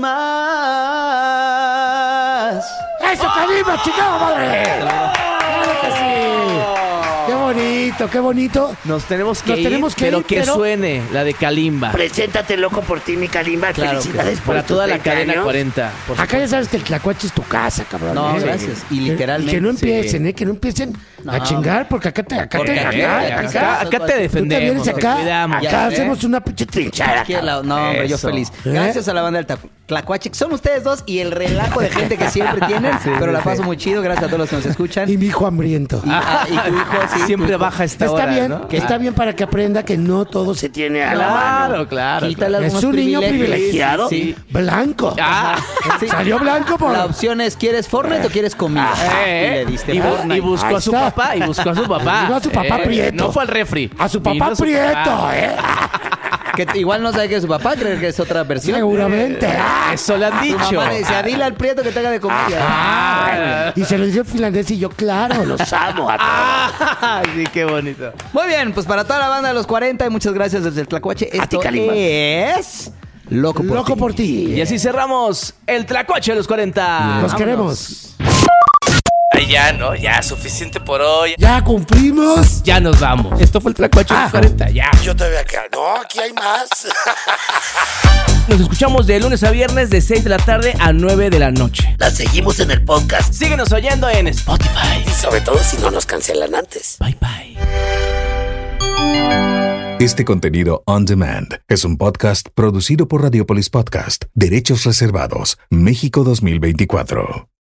más. ¡Eso, Kalimba, chingada madre! ¡Claro que sí! ¡Qué bonito, qué bonito! Nos tenemos que Nos ir, tenemos que pero ir, que pero- suene la de Kalimba. Preséntate, loco por ti, mi Kalimba. Claro, Felicidades por para tus toda la veinte cadena años. cuarenta. por Acá ya sabes que el Tlacuache es tu casa, cabrón. No, ¿eh? gracias. Y Que- literalmente, Y que no empiecen, sí. ¿eh? Que no empiecen a No, chingar, porque acá te... Acá Porque te... acá, Acá, acá, acá te Tú te defendemos, vienes te acá, cuidamos. acá Ya, ¿eh? hacemos una pinche trinchera. Aquí al lado. No, hombre, yo Eso. feliz. ¿Eh? Gracias a la banda del Ta- Tlacuache, que son ustedes dos y el relajo de gente que siempre tienen, Sí, pero sí, la sí. paso muy chido. Gracias a todos los que nos escuchan. Y mi hijo hambriento. Y, ah, y tu hijo, sí, tu Siempre hijo. baja a esta Está hora, bien, ¿no? está bien para que aprenda que no todo se tiene a la mano. Claro, claro. Quítale claro. Es algunos un niño privilegios. privilegiado. Sí. Blanco. Ah, Sí. Salió blanco por... La opción es, ¿quieres Fortnite o quieres comida? eh, Y le diste y, bu- Fortnite. y buscó Ahí a su está. papá y buscó a su papá. Vino a su papá Eh, Prieto. No fue al refri. A su Vino papá a su Prieto, papá. ¿eh? Que igual no sabe que es su papá, cree que es otra versión. Seguramente. Ah, Eso le han Su dicho. mamá le dice, dile al Prieto que te haga de comer. Ah, y se lo dice en finlandés y yo, claro, los amo a todos. Ah, sí, qué bonito. Muy bien, pues para toda la banda de los cuarenta y muchas gracias desde el Tlacuache. A ti, Esto Kalimba. es... Loco por Loco ti. por ti. Y así cerramos el Tlacuache de los cuarenta. Los Vámonos. queremos. Ay, ya, ¿no? Ya, suficiente por hoy. Ya cumplimos. Ya nos vamos. Esto fue el Tlacuache de los cuarenta, ya. Yo todavía acá. No, aquí hay más. Nos escuchamos de lunes a viernes de seis de la tarde a nueve de la noche. La seguimos en el podcast. Síguenos oyendo en Spotify. Y sobre todo si no nos cancelan antes. Bye, bye. Este contenido on demand es un podcast producido por Radiopolis Podcast, Derechos Reservados, México dos mil veinticuatro.